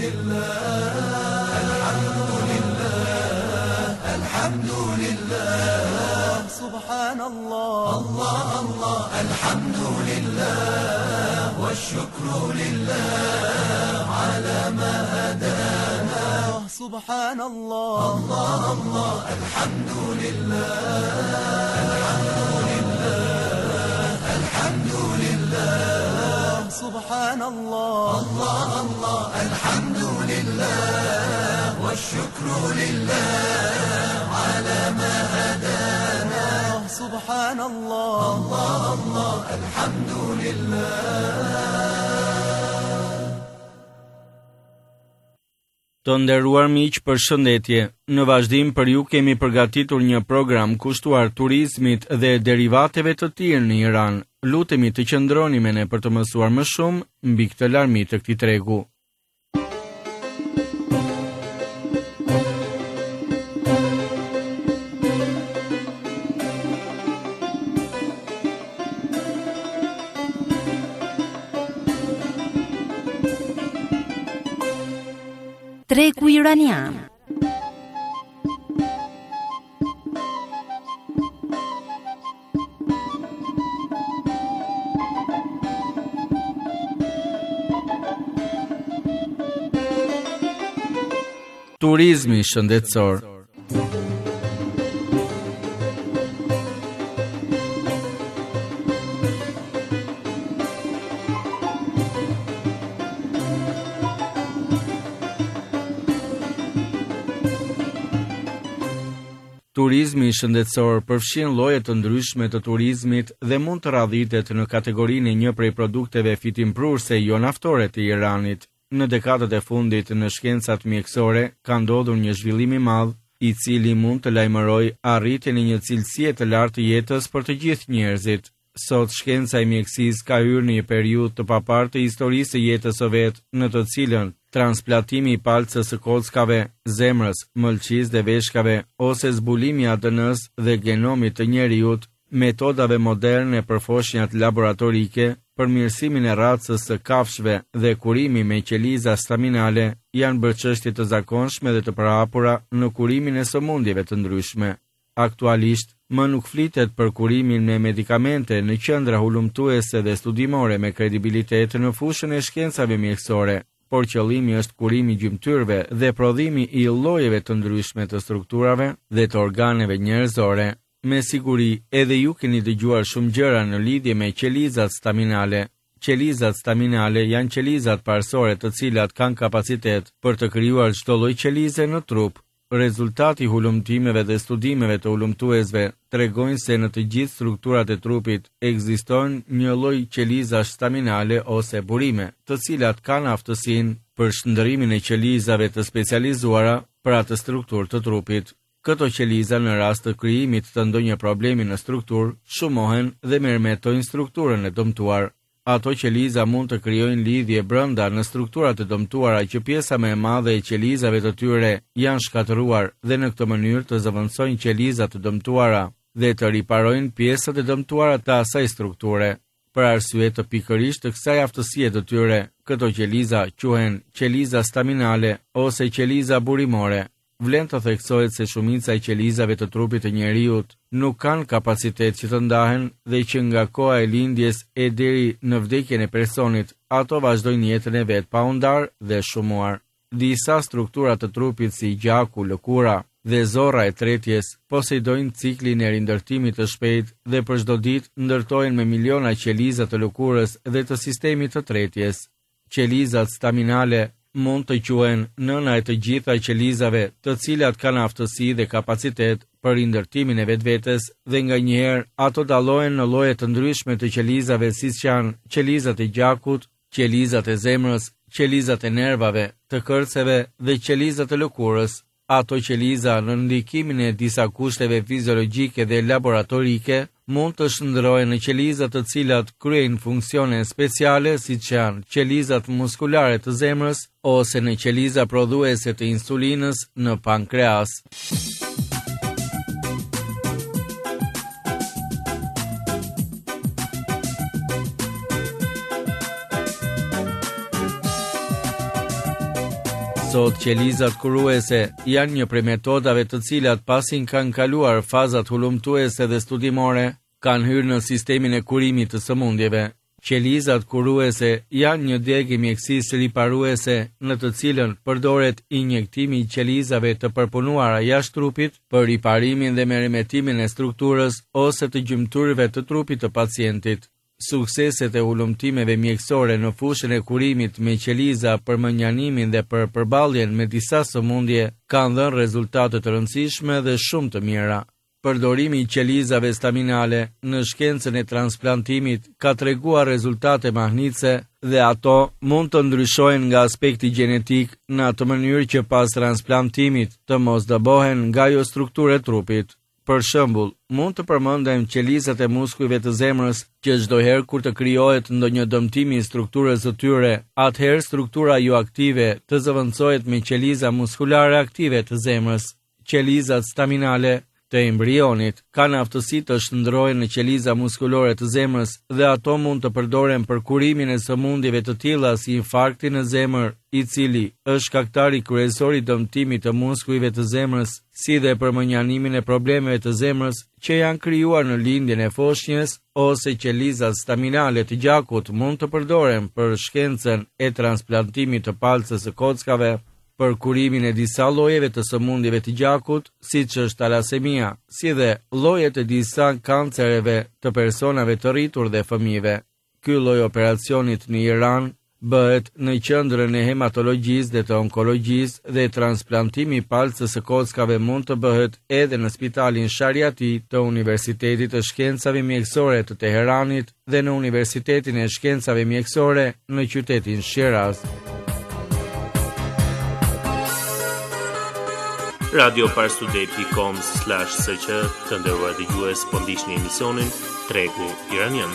H: Alhamdulillah, subhanallah, Allah, Allah, alhamdulillah, wa shukru lillah, ala ma hadana, subhanallah, Allah, Allah, alhamdulillah, alhamdulillah, alhamdulillah, subhanallah, Allah, Allah, alhamdulillah, wa shukru lillah, على ما هدانا سبحان الله الله الله الحمد لله.
I: Të nderuar miq, përshëndetje. Në vazhdim për ju kemi përgatitur një program kushtuar turizmit dhe derivateve të tjerë në Iran. Lutemi të qëndroni me ne për të mësuar më shumë mbi këtë larmi të këtij tregu.
E: Tregu iranian.
I: Turizmi shëndetësor. Turizmi shëndetësor përfshin lloje të ndryshme të turizmit dhe mund të radhitet në kategorinë e një prej produkteve fitimprurse jo naftore të Iranit. Në dekadat e fundit në shkencat mjekësore ka ndodhur një zhvillim i madh, i cili mund të lajmërojë arritjen e një cilësie të lartë të jetës për të gjithë njerëzit. Sot shkenca e mjekësisë ka hyrë në një periudhë të paparë të historisë së jetës së vet, në të cilën transplantimi i palcës së kockave, zemrës, mëlçisë dhe veshkave ose zbulimi i A D N-s dhe genomit të njerëzit, metodave moderne për foshnjat laboratorike, përmirësimin e racës së kafshëve dhe kurimi me qeliza staminale janë bërë çështje të zakonshme dhe të përhapura në kurimin e sëmundjeve të ndryshme. Aktualisht, më nuk flitet për kurimin me medikamente në qendra hulumtuese dhe studimore me kredibilitet në fushën e shkencave mjekësore, por qëllimi është kurimi i gjymtyrëve dhe prodhimi i llojeve të ndryshme të strukturave dhe të organeve njerëzore. Me siguri, edhe ju keni dëgjuar shumë gjëra në lidhje me qelizat staminale. Qelizat staminale janë qelizat parsore të cilat kanë kapacitet për të krijuar çdo lloj qelize në trup. Rezultati i hulumtimeve dhe studimeve të hulumtuesve tregojnë se në të gjithë strukturat e trupit ekziston një lloj qelizash staminale ose burime, të cilat kanë aftësinë për shndërrimin e qelizave të specializuara për atë strukturë të trupit. Këto qeliza në rast të krijimit të ndonjë problemi në strukturë, shumohen dhe mermetojnë strukturën e dëmtuar. Ato qeliza mund të krijojnë lidhje brenda në strukturat e dëmtuara që pjesa më e madhe e qelizave të tyre janë shkatëruar dhe në këtë mënyrë të zëvendësojnë qelizat të dëmtuara dhe të riparojnë pjesët e dëmtuara të asaj strukture. Për arsye të pikërisht të kësaj aftësie të tyre, këto qeliza quhen qeliza staminale ose qeliza burimore. Vlen të theksohet se shumica e qelizave të trupit të njeriut nuk kanë kapacitet që të ndahen dhe që nga koha e lindjes e deri në vdekjen e personit, ato vazhdojnë jetën e vet pa u ndarë dhe shumuar. Disa struktura të trupit si gjaku, lëkura dhe zorra e tretjes posedojnë ciklin e rindërtimit të shpejt dhe për çdo ditë ndërtojnë me miliona qeliza të lëkurës dhe të sistemit të tretjes. Qelizat staminale mund të quhen nëna e të gjitha qelizave, të cilat kanë aftësi dhe kapacitet për rindërtimin e vetvetes dhe nganjëherë ato dallohen në lloje të ndryshme të qelizave siç janë qelizat e gjakut, qelizat e zemrës, qelizat e nervave, të kërceve dhe qelizat e lëkurës. Ato qeliza në ndikimin e disa kushteve fiziologjike dhe laboratorike mund të shndërrohen në qeliza të cilat kryejnë funksione speciale siç janë qelizat muskulare të zemrës ose në qeliza prodhuese të insulinës në pankreas. Sot qelizat kuruese janë një prej metodave të cilat pasin kanë kaluar fazat hulumtuese dhe studimore, kanë hyrë në sistemin e kurimit të sëmundjeve. Qelizat kuruese janë një degë mjekësisë riparuese në të cilën përdoret injektimi i qelizave të përpunuara jashtë trupit për riparimin dhe merremetimin e strukturës ose të gjymtyrëve të trupit të pacientit. Sukseset e hulumtimeve mjekësore në fushën e kurimit me qeliza për mënjanimin dhe për përballjen me disa sëmundje kanë dhënë rezultate të rëndësishme dhe shumë të mira. Përdorimi i qelizave staminale në shkencën e transplantimit ka treguar rezultate mahnitse dhe ato mund të ndryshojnë nga aspekti gjenetik në atë mënyrë që pas transplantimit të mos dëbohen nga ajo strukturë e trupit. Për shembull, mund të përmendem qelizat e muskujve të zemrës që çdo herë kur të krijohet ndonjë dëmtim i strukturës së tyre, atëherë struktura jo aktive të zëvendësohet me qeliza muskulare aktive të zemrës. Qelizat staminale të embrionit kanë aftësi të shndërrohen në qeliza muskulore të zemrës dhe ato mund të përdoren për kurimin e sëmundjeve të tilla si infarkti në zemër, i cili është shkaktari kryesor i dëmtimit të muskujve të zemrës, si dhe për mënjanimin e problemeve të zemrës që janë krijuar në lindjen e foshnjës, ose qelizat staminale të gjakut mund të përdoren për shkencën e transplantimit të palcës së kockave, për kurimin e disa llojeve të sëmundjeve të gjakut, siç është talasemia, si dhe llojet e disa kancereve të personave të rritur dhe fëmijëve. Ky lloj operacionit në Iran bëhet në qendrën e hematologjisë dhe të onkologjisë dhe transplantimi i palcës së kockave mund të bëhet edhe në Spitalin Shariati të Universitetit të Shkencave Mjekësore të Teheranit dhe në Universitetin e Shkencave Mjekësore në qytetin Shiraz.
F: radio parstuday dot com slash s q të nderuar dëgjues, po ndiqni emisionin Tregu Iranian.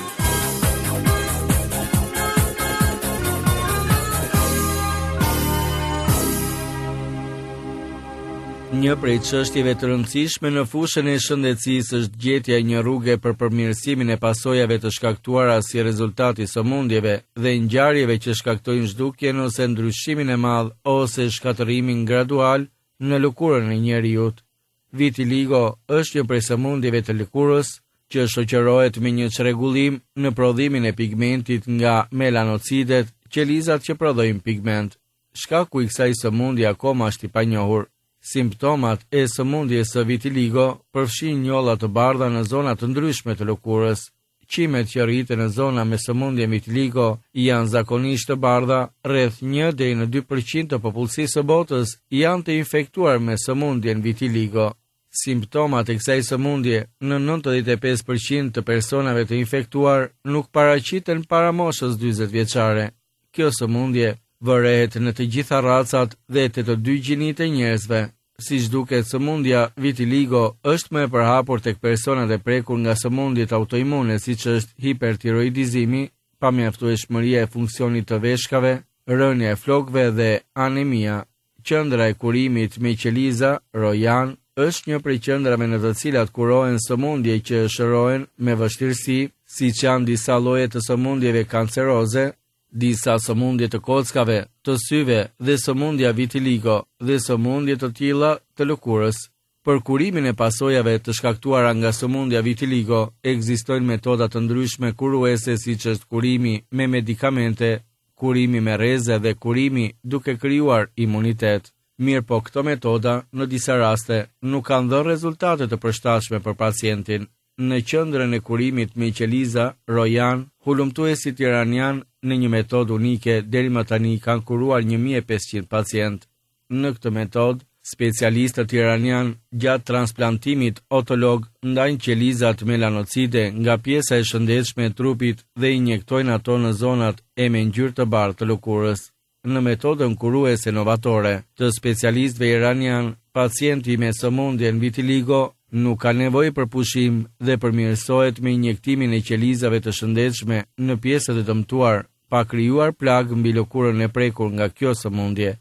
I: Një prej çështjeve të rëndësishme në fushën e shëndetësisë është gjetja e një rruge për përmirësimin e pasojave të shkaktuara si rezultat i sëmundjeve dhe ngjarjeve që shkaktojnë zhdukjen ose ndryshimin e madh ose shkatërimin gradual në lëkurën e njeriut. Vitiligo është një prej sëmundjeve të lëkurës që shoqërohet me një çrregullim në prodhimin e pigmentit nga melanocidet, qelizat që prodhojnë pigment. Shkaku i kësaj sëmundje akoma është i panjohur. Simptomat e sëmundjes së vitiligo përfshin njolla të bardha në zona të ndryshme të lëkurës. Qimet që rriten në zona me sëmundje vitiligo janë zakonisht të bardha, rreth një deri në dy përqind të popullsisë së botës janë të infektuar me sëmundjen vitiligo. Simptomat e kësaj sëmundje në nëntëdhjetë e pesë përqind të personave të infektuar nuk paraqiten para moshës dyzet vjeçare. Kjo sëmundje vërehet në të gjitha racat dhe të të dy gjinit e njerëzve. siç duket sëmundja vitiligo është më e përhapur tek personat e prekur nga sëmundjet autoimune siç është hipertiroidizmi, pamjaftueshmëria e funksionit të veshkave, rënja e flokëve dhe anemia. Qendra e kurimit me qeliza, Royan, është një prej qendrave në të cilat kurohen sëmundje që shërohen me vështirësi, siç janë disa lloje të sëmundjeve kanceroze, disa sëmundje të kockave, të syve dhe sëmundja vitiligo dhe sëmundje të tilla të lëkurës. Për kurimin e pasojave të shkaktuara nga sëmundja vitiligo, ekzistojnë metoda të ndryshme kuruese siç është kurimi me medikamente, kurimi me rreze dhe kurimi duke krijuar imunitet. Mirë po këto metoda, në disa raste, nuk kanë dhënë rezultate të përshtatshme për pacientin. Në qendrën e kurimit me qeliza, Royan, hulumtuesit iranian në një metodë unike deri më tani kanë kuruar një mijë e pesëqind pacient. Në këtë metodë, specialistët iranian gjatë transplantimit otolog ndajnë qelizat melanocide nga pjesa e shëndetshme e trupit dhe injektojnë ato në zonat e me ngjyrë të bardhë të lëkurës. Në metodën kuruese novatore të specialistëve iranian, pacienti me sëmundjen vitiligo nuk ka nevojë për pushim dhe përmirësohet me injektimin e qelizave të shëndetshme në pjesët e dëmtuar, pa krijuar plagë mbi lëkurën e prekur nga kjo sëmundje.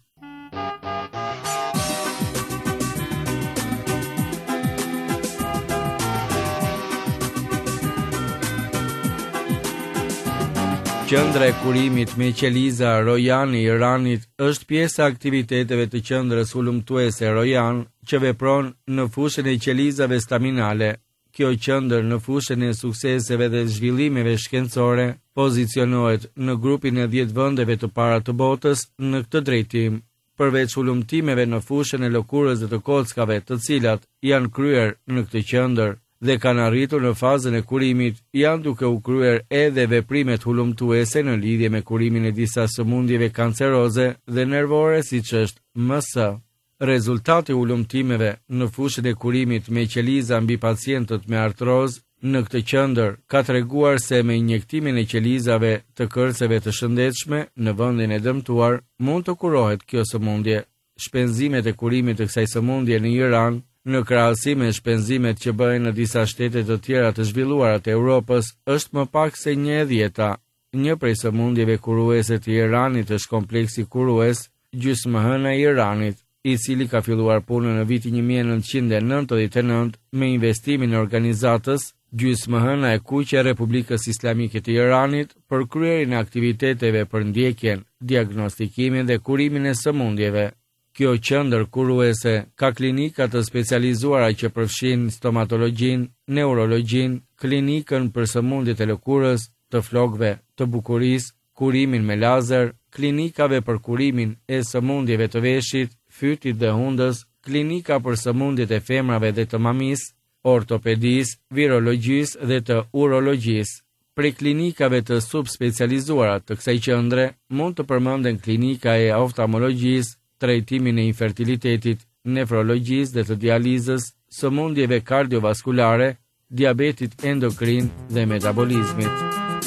I: Qendra e kurimit me qeliza Royan i Iranit është pjesë e aktiviteteve të qendrës hulumtuese Royan që vepron në fushën e qelizave staminale. Kjo qendër në fushën e sukseseve dhe zhvillimeve shkencore pozicionohet në grupin e dhjetë vendeve të para të botës në këtë drejtim. Përveç hulumtimeve në fushën e lëkurës dhe të kockave, të cilat janë kryer në këtë qendër dhe kanë arritur në fazën e kurimit, janë duke u kryer edhe veprimet hulumtuese në lidhje me kurimin e disa sëmundjeve kanceroze dhe nervore siç është M S. Rezultati hulumtimeve në fushën e kurimit me qeliza mbi pacientët me artrozë në këtë qendër ka treguar se me injektimin e qelizave të kërceve të shëndetshme në vendin e dëmtuar mund të kurohet kjo sëmundje. Shpenzimet e kurimit të kësaj sëmundje në Iran, në krahasim me shpenzimet që bëhen në disa shtete të tjera të zhvilluara të Europës, është më pak se një e dhjeta. Një prej sëmundjeve kuruese të Iranit është kompleksi kurues gjysmëhëna i Iranit, i cili ka filluar punën në vitin një mijë e nëntëqind e nëntëdhjetë e nëntë me investimin e organizatës Gjysmëhëna e Kuqe e Republikës Islamike të Iranit për kryerin e aktiviteteve për ndjekjen, diagnostikimin dhe kurimin e sëmundjeve. Kjo qendër kuruese ka klinika të specializuara që përfshin stomatologjin, neurologjin, klinikën për sëmundjet e lëkurës, të flokëve, të bukurisë, kurimin me lazer, klinikave për kurimin e sëmundjeve të veshit, fytit dhe hundës, klinika për sëmundjet e femrave dhe të mamis, ortopedisë, virologjisë dhe të urologjisë. Prej klinikave të subspecializuara të kësaj qendre mund të përmenden klinika e oftalmologjisë, trajtimin e infertilitetit, nefrologjisë dhe të dializës, sëmundjeve kardiovaskulare, diabetit endokrin dhe metabolizmit.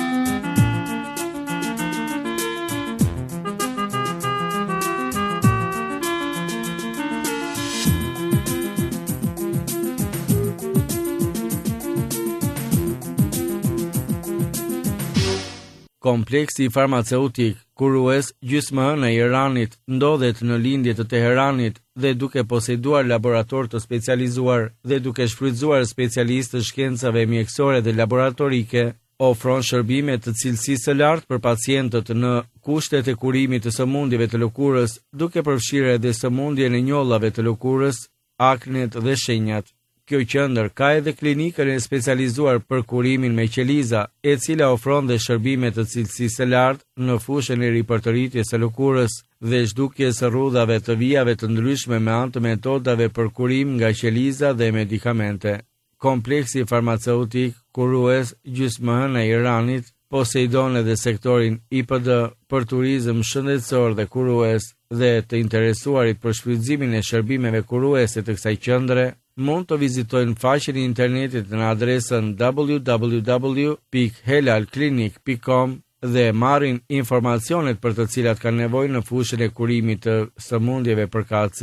I: Kompleksi farmaceutik kurues gjysmëhëna e Iranit ndodhet në lindje të Teheranit dhe duke poseduar laborator të specializuar dhe duke shfrytzuar specialistë të shkencave mjekësore dhe laboratorike, ofron shërbime të cilësisë së lartë për pacientët në kushtet e kurimit të sëmundjeve të lëkurës, duke përfshirë edhe sëmundjen e njollave të lëkurës, aknet dhe shenjat. Kjo qendër ka edhe klinikën e specializuar për kurimin me qeliza, e cila ofron dhe shërbime të cilësisë së lartë në fushën e ripërtëritjes së lëkurës dhe zhdukjes së rrudhave të vijave të ndryshme me anë të metodave për kurim nga qeliza dhe medikamente. Kompleksi farmaceutik kurues gjysmëhëna e Iranit poseidon edhe sektorin I P D për turizëm shëndetësor dhe kurues dhe të interesuarit për shfrytëzimin e shërbimeve kuruese të kësaj qendre mund të vizitojnë faqen e internetit në adresën w w w pikë helalclinic pikë com dhe marrin informacionet për të cilat kanë nevojë në fushën e kurimit të sëmundjeve përkatëse.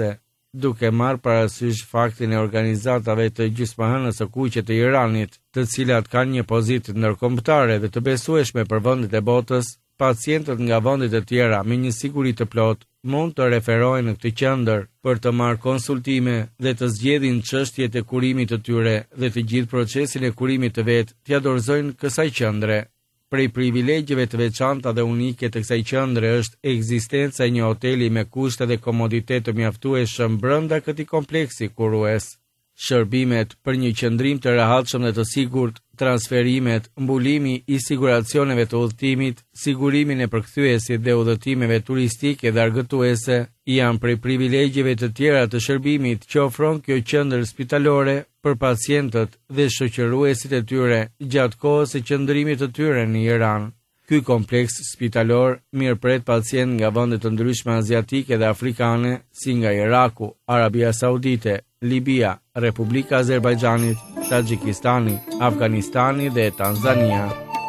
I: duke marrë parasysh faktin e organizatave të gjysmahënës së kuqe të Iranit, të cilat kanë një pozitë ndërkombëtare dhe të besueshme për vendet e botës, pacientët nga vendet e tjera me një siguri të plotë mund të referohen në këtë qendër për të marrë konsultime dhe të zgjedhin çështjet e kurimit të tyre dhe të gjithë procesin e kurimit të vet t'ia dorëzojnë kësaj qendre. Prej privilegjeve të veçanta dhe unike të kësaj qendre është ekzistenca e një hoteli me kushte dhe komoditet të mjaftueshëm brenda këtij kompleksi kurues. Shërbimet për një qëndrim të rehatshëm dhe të sigurt, transferimet, mbulimi i siguracioneve të udhëtimit, sigurimin e përkthyesit dhe udhëtimeve turistike dhe argëtuese janë prej privilegjeve të tjera të shërbimit që ofron kjo qendër spitalore për pacientët dhe shoqëruesit e tyre gjatë kohës së qëndrimit të tyre në Iran. Ky kompleks spitalor mirëpret pacient nga vende të ndryshme aziatike dhe afrikane, si nga Iraku, Arabia Saudite, Libia, Republika Azerbajxhanit, Tagjikistani, Afganistani dhe Tanzania.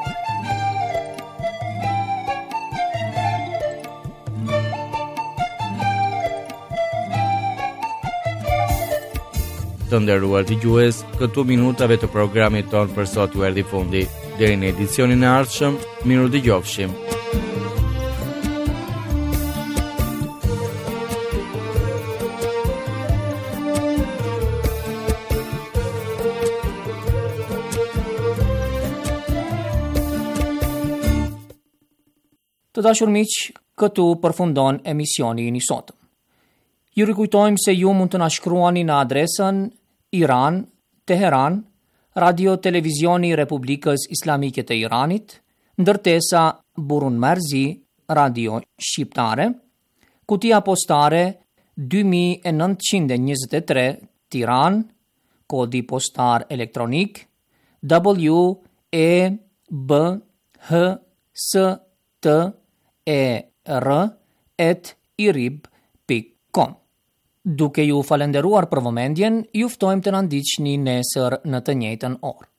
I: Të nderuar dëgjues, këtu minutave të programit ton për sot u erdhi fundi. Deri në edicionin e ardhshëm, miru dëgjofshim.
A: Të dashur miq, këtu përfundon emisioni i sotëm. Ju rikujtojmë se ju mund të na shkruani në adresën Iran, Teheran, Radio Televizioni i Republikës Islamike të Iranit, ndërtesa Burun Merzi, Radio Shqiptare, kutia postare dy mijë e nëntëqind e njëzet e tre, Tiranë, kodi postar elektronik W E B H S T E R at irib pikë com. Duke ju falenderuar për vëmendjen, ju ftojmë të na ndiqni nesër në të njëjtën orë.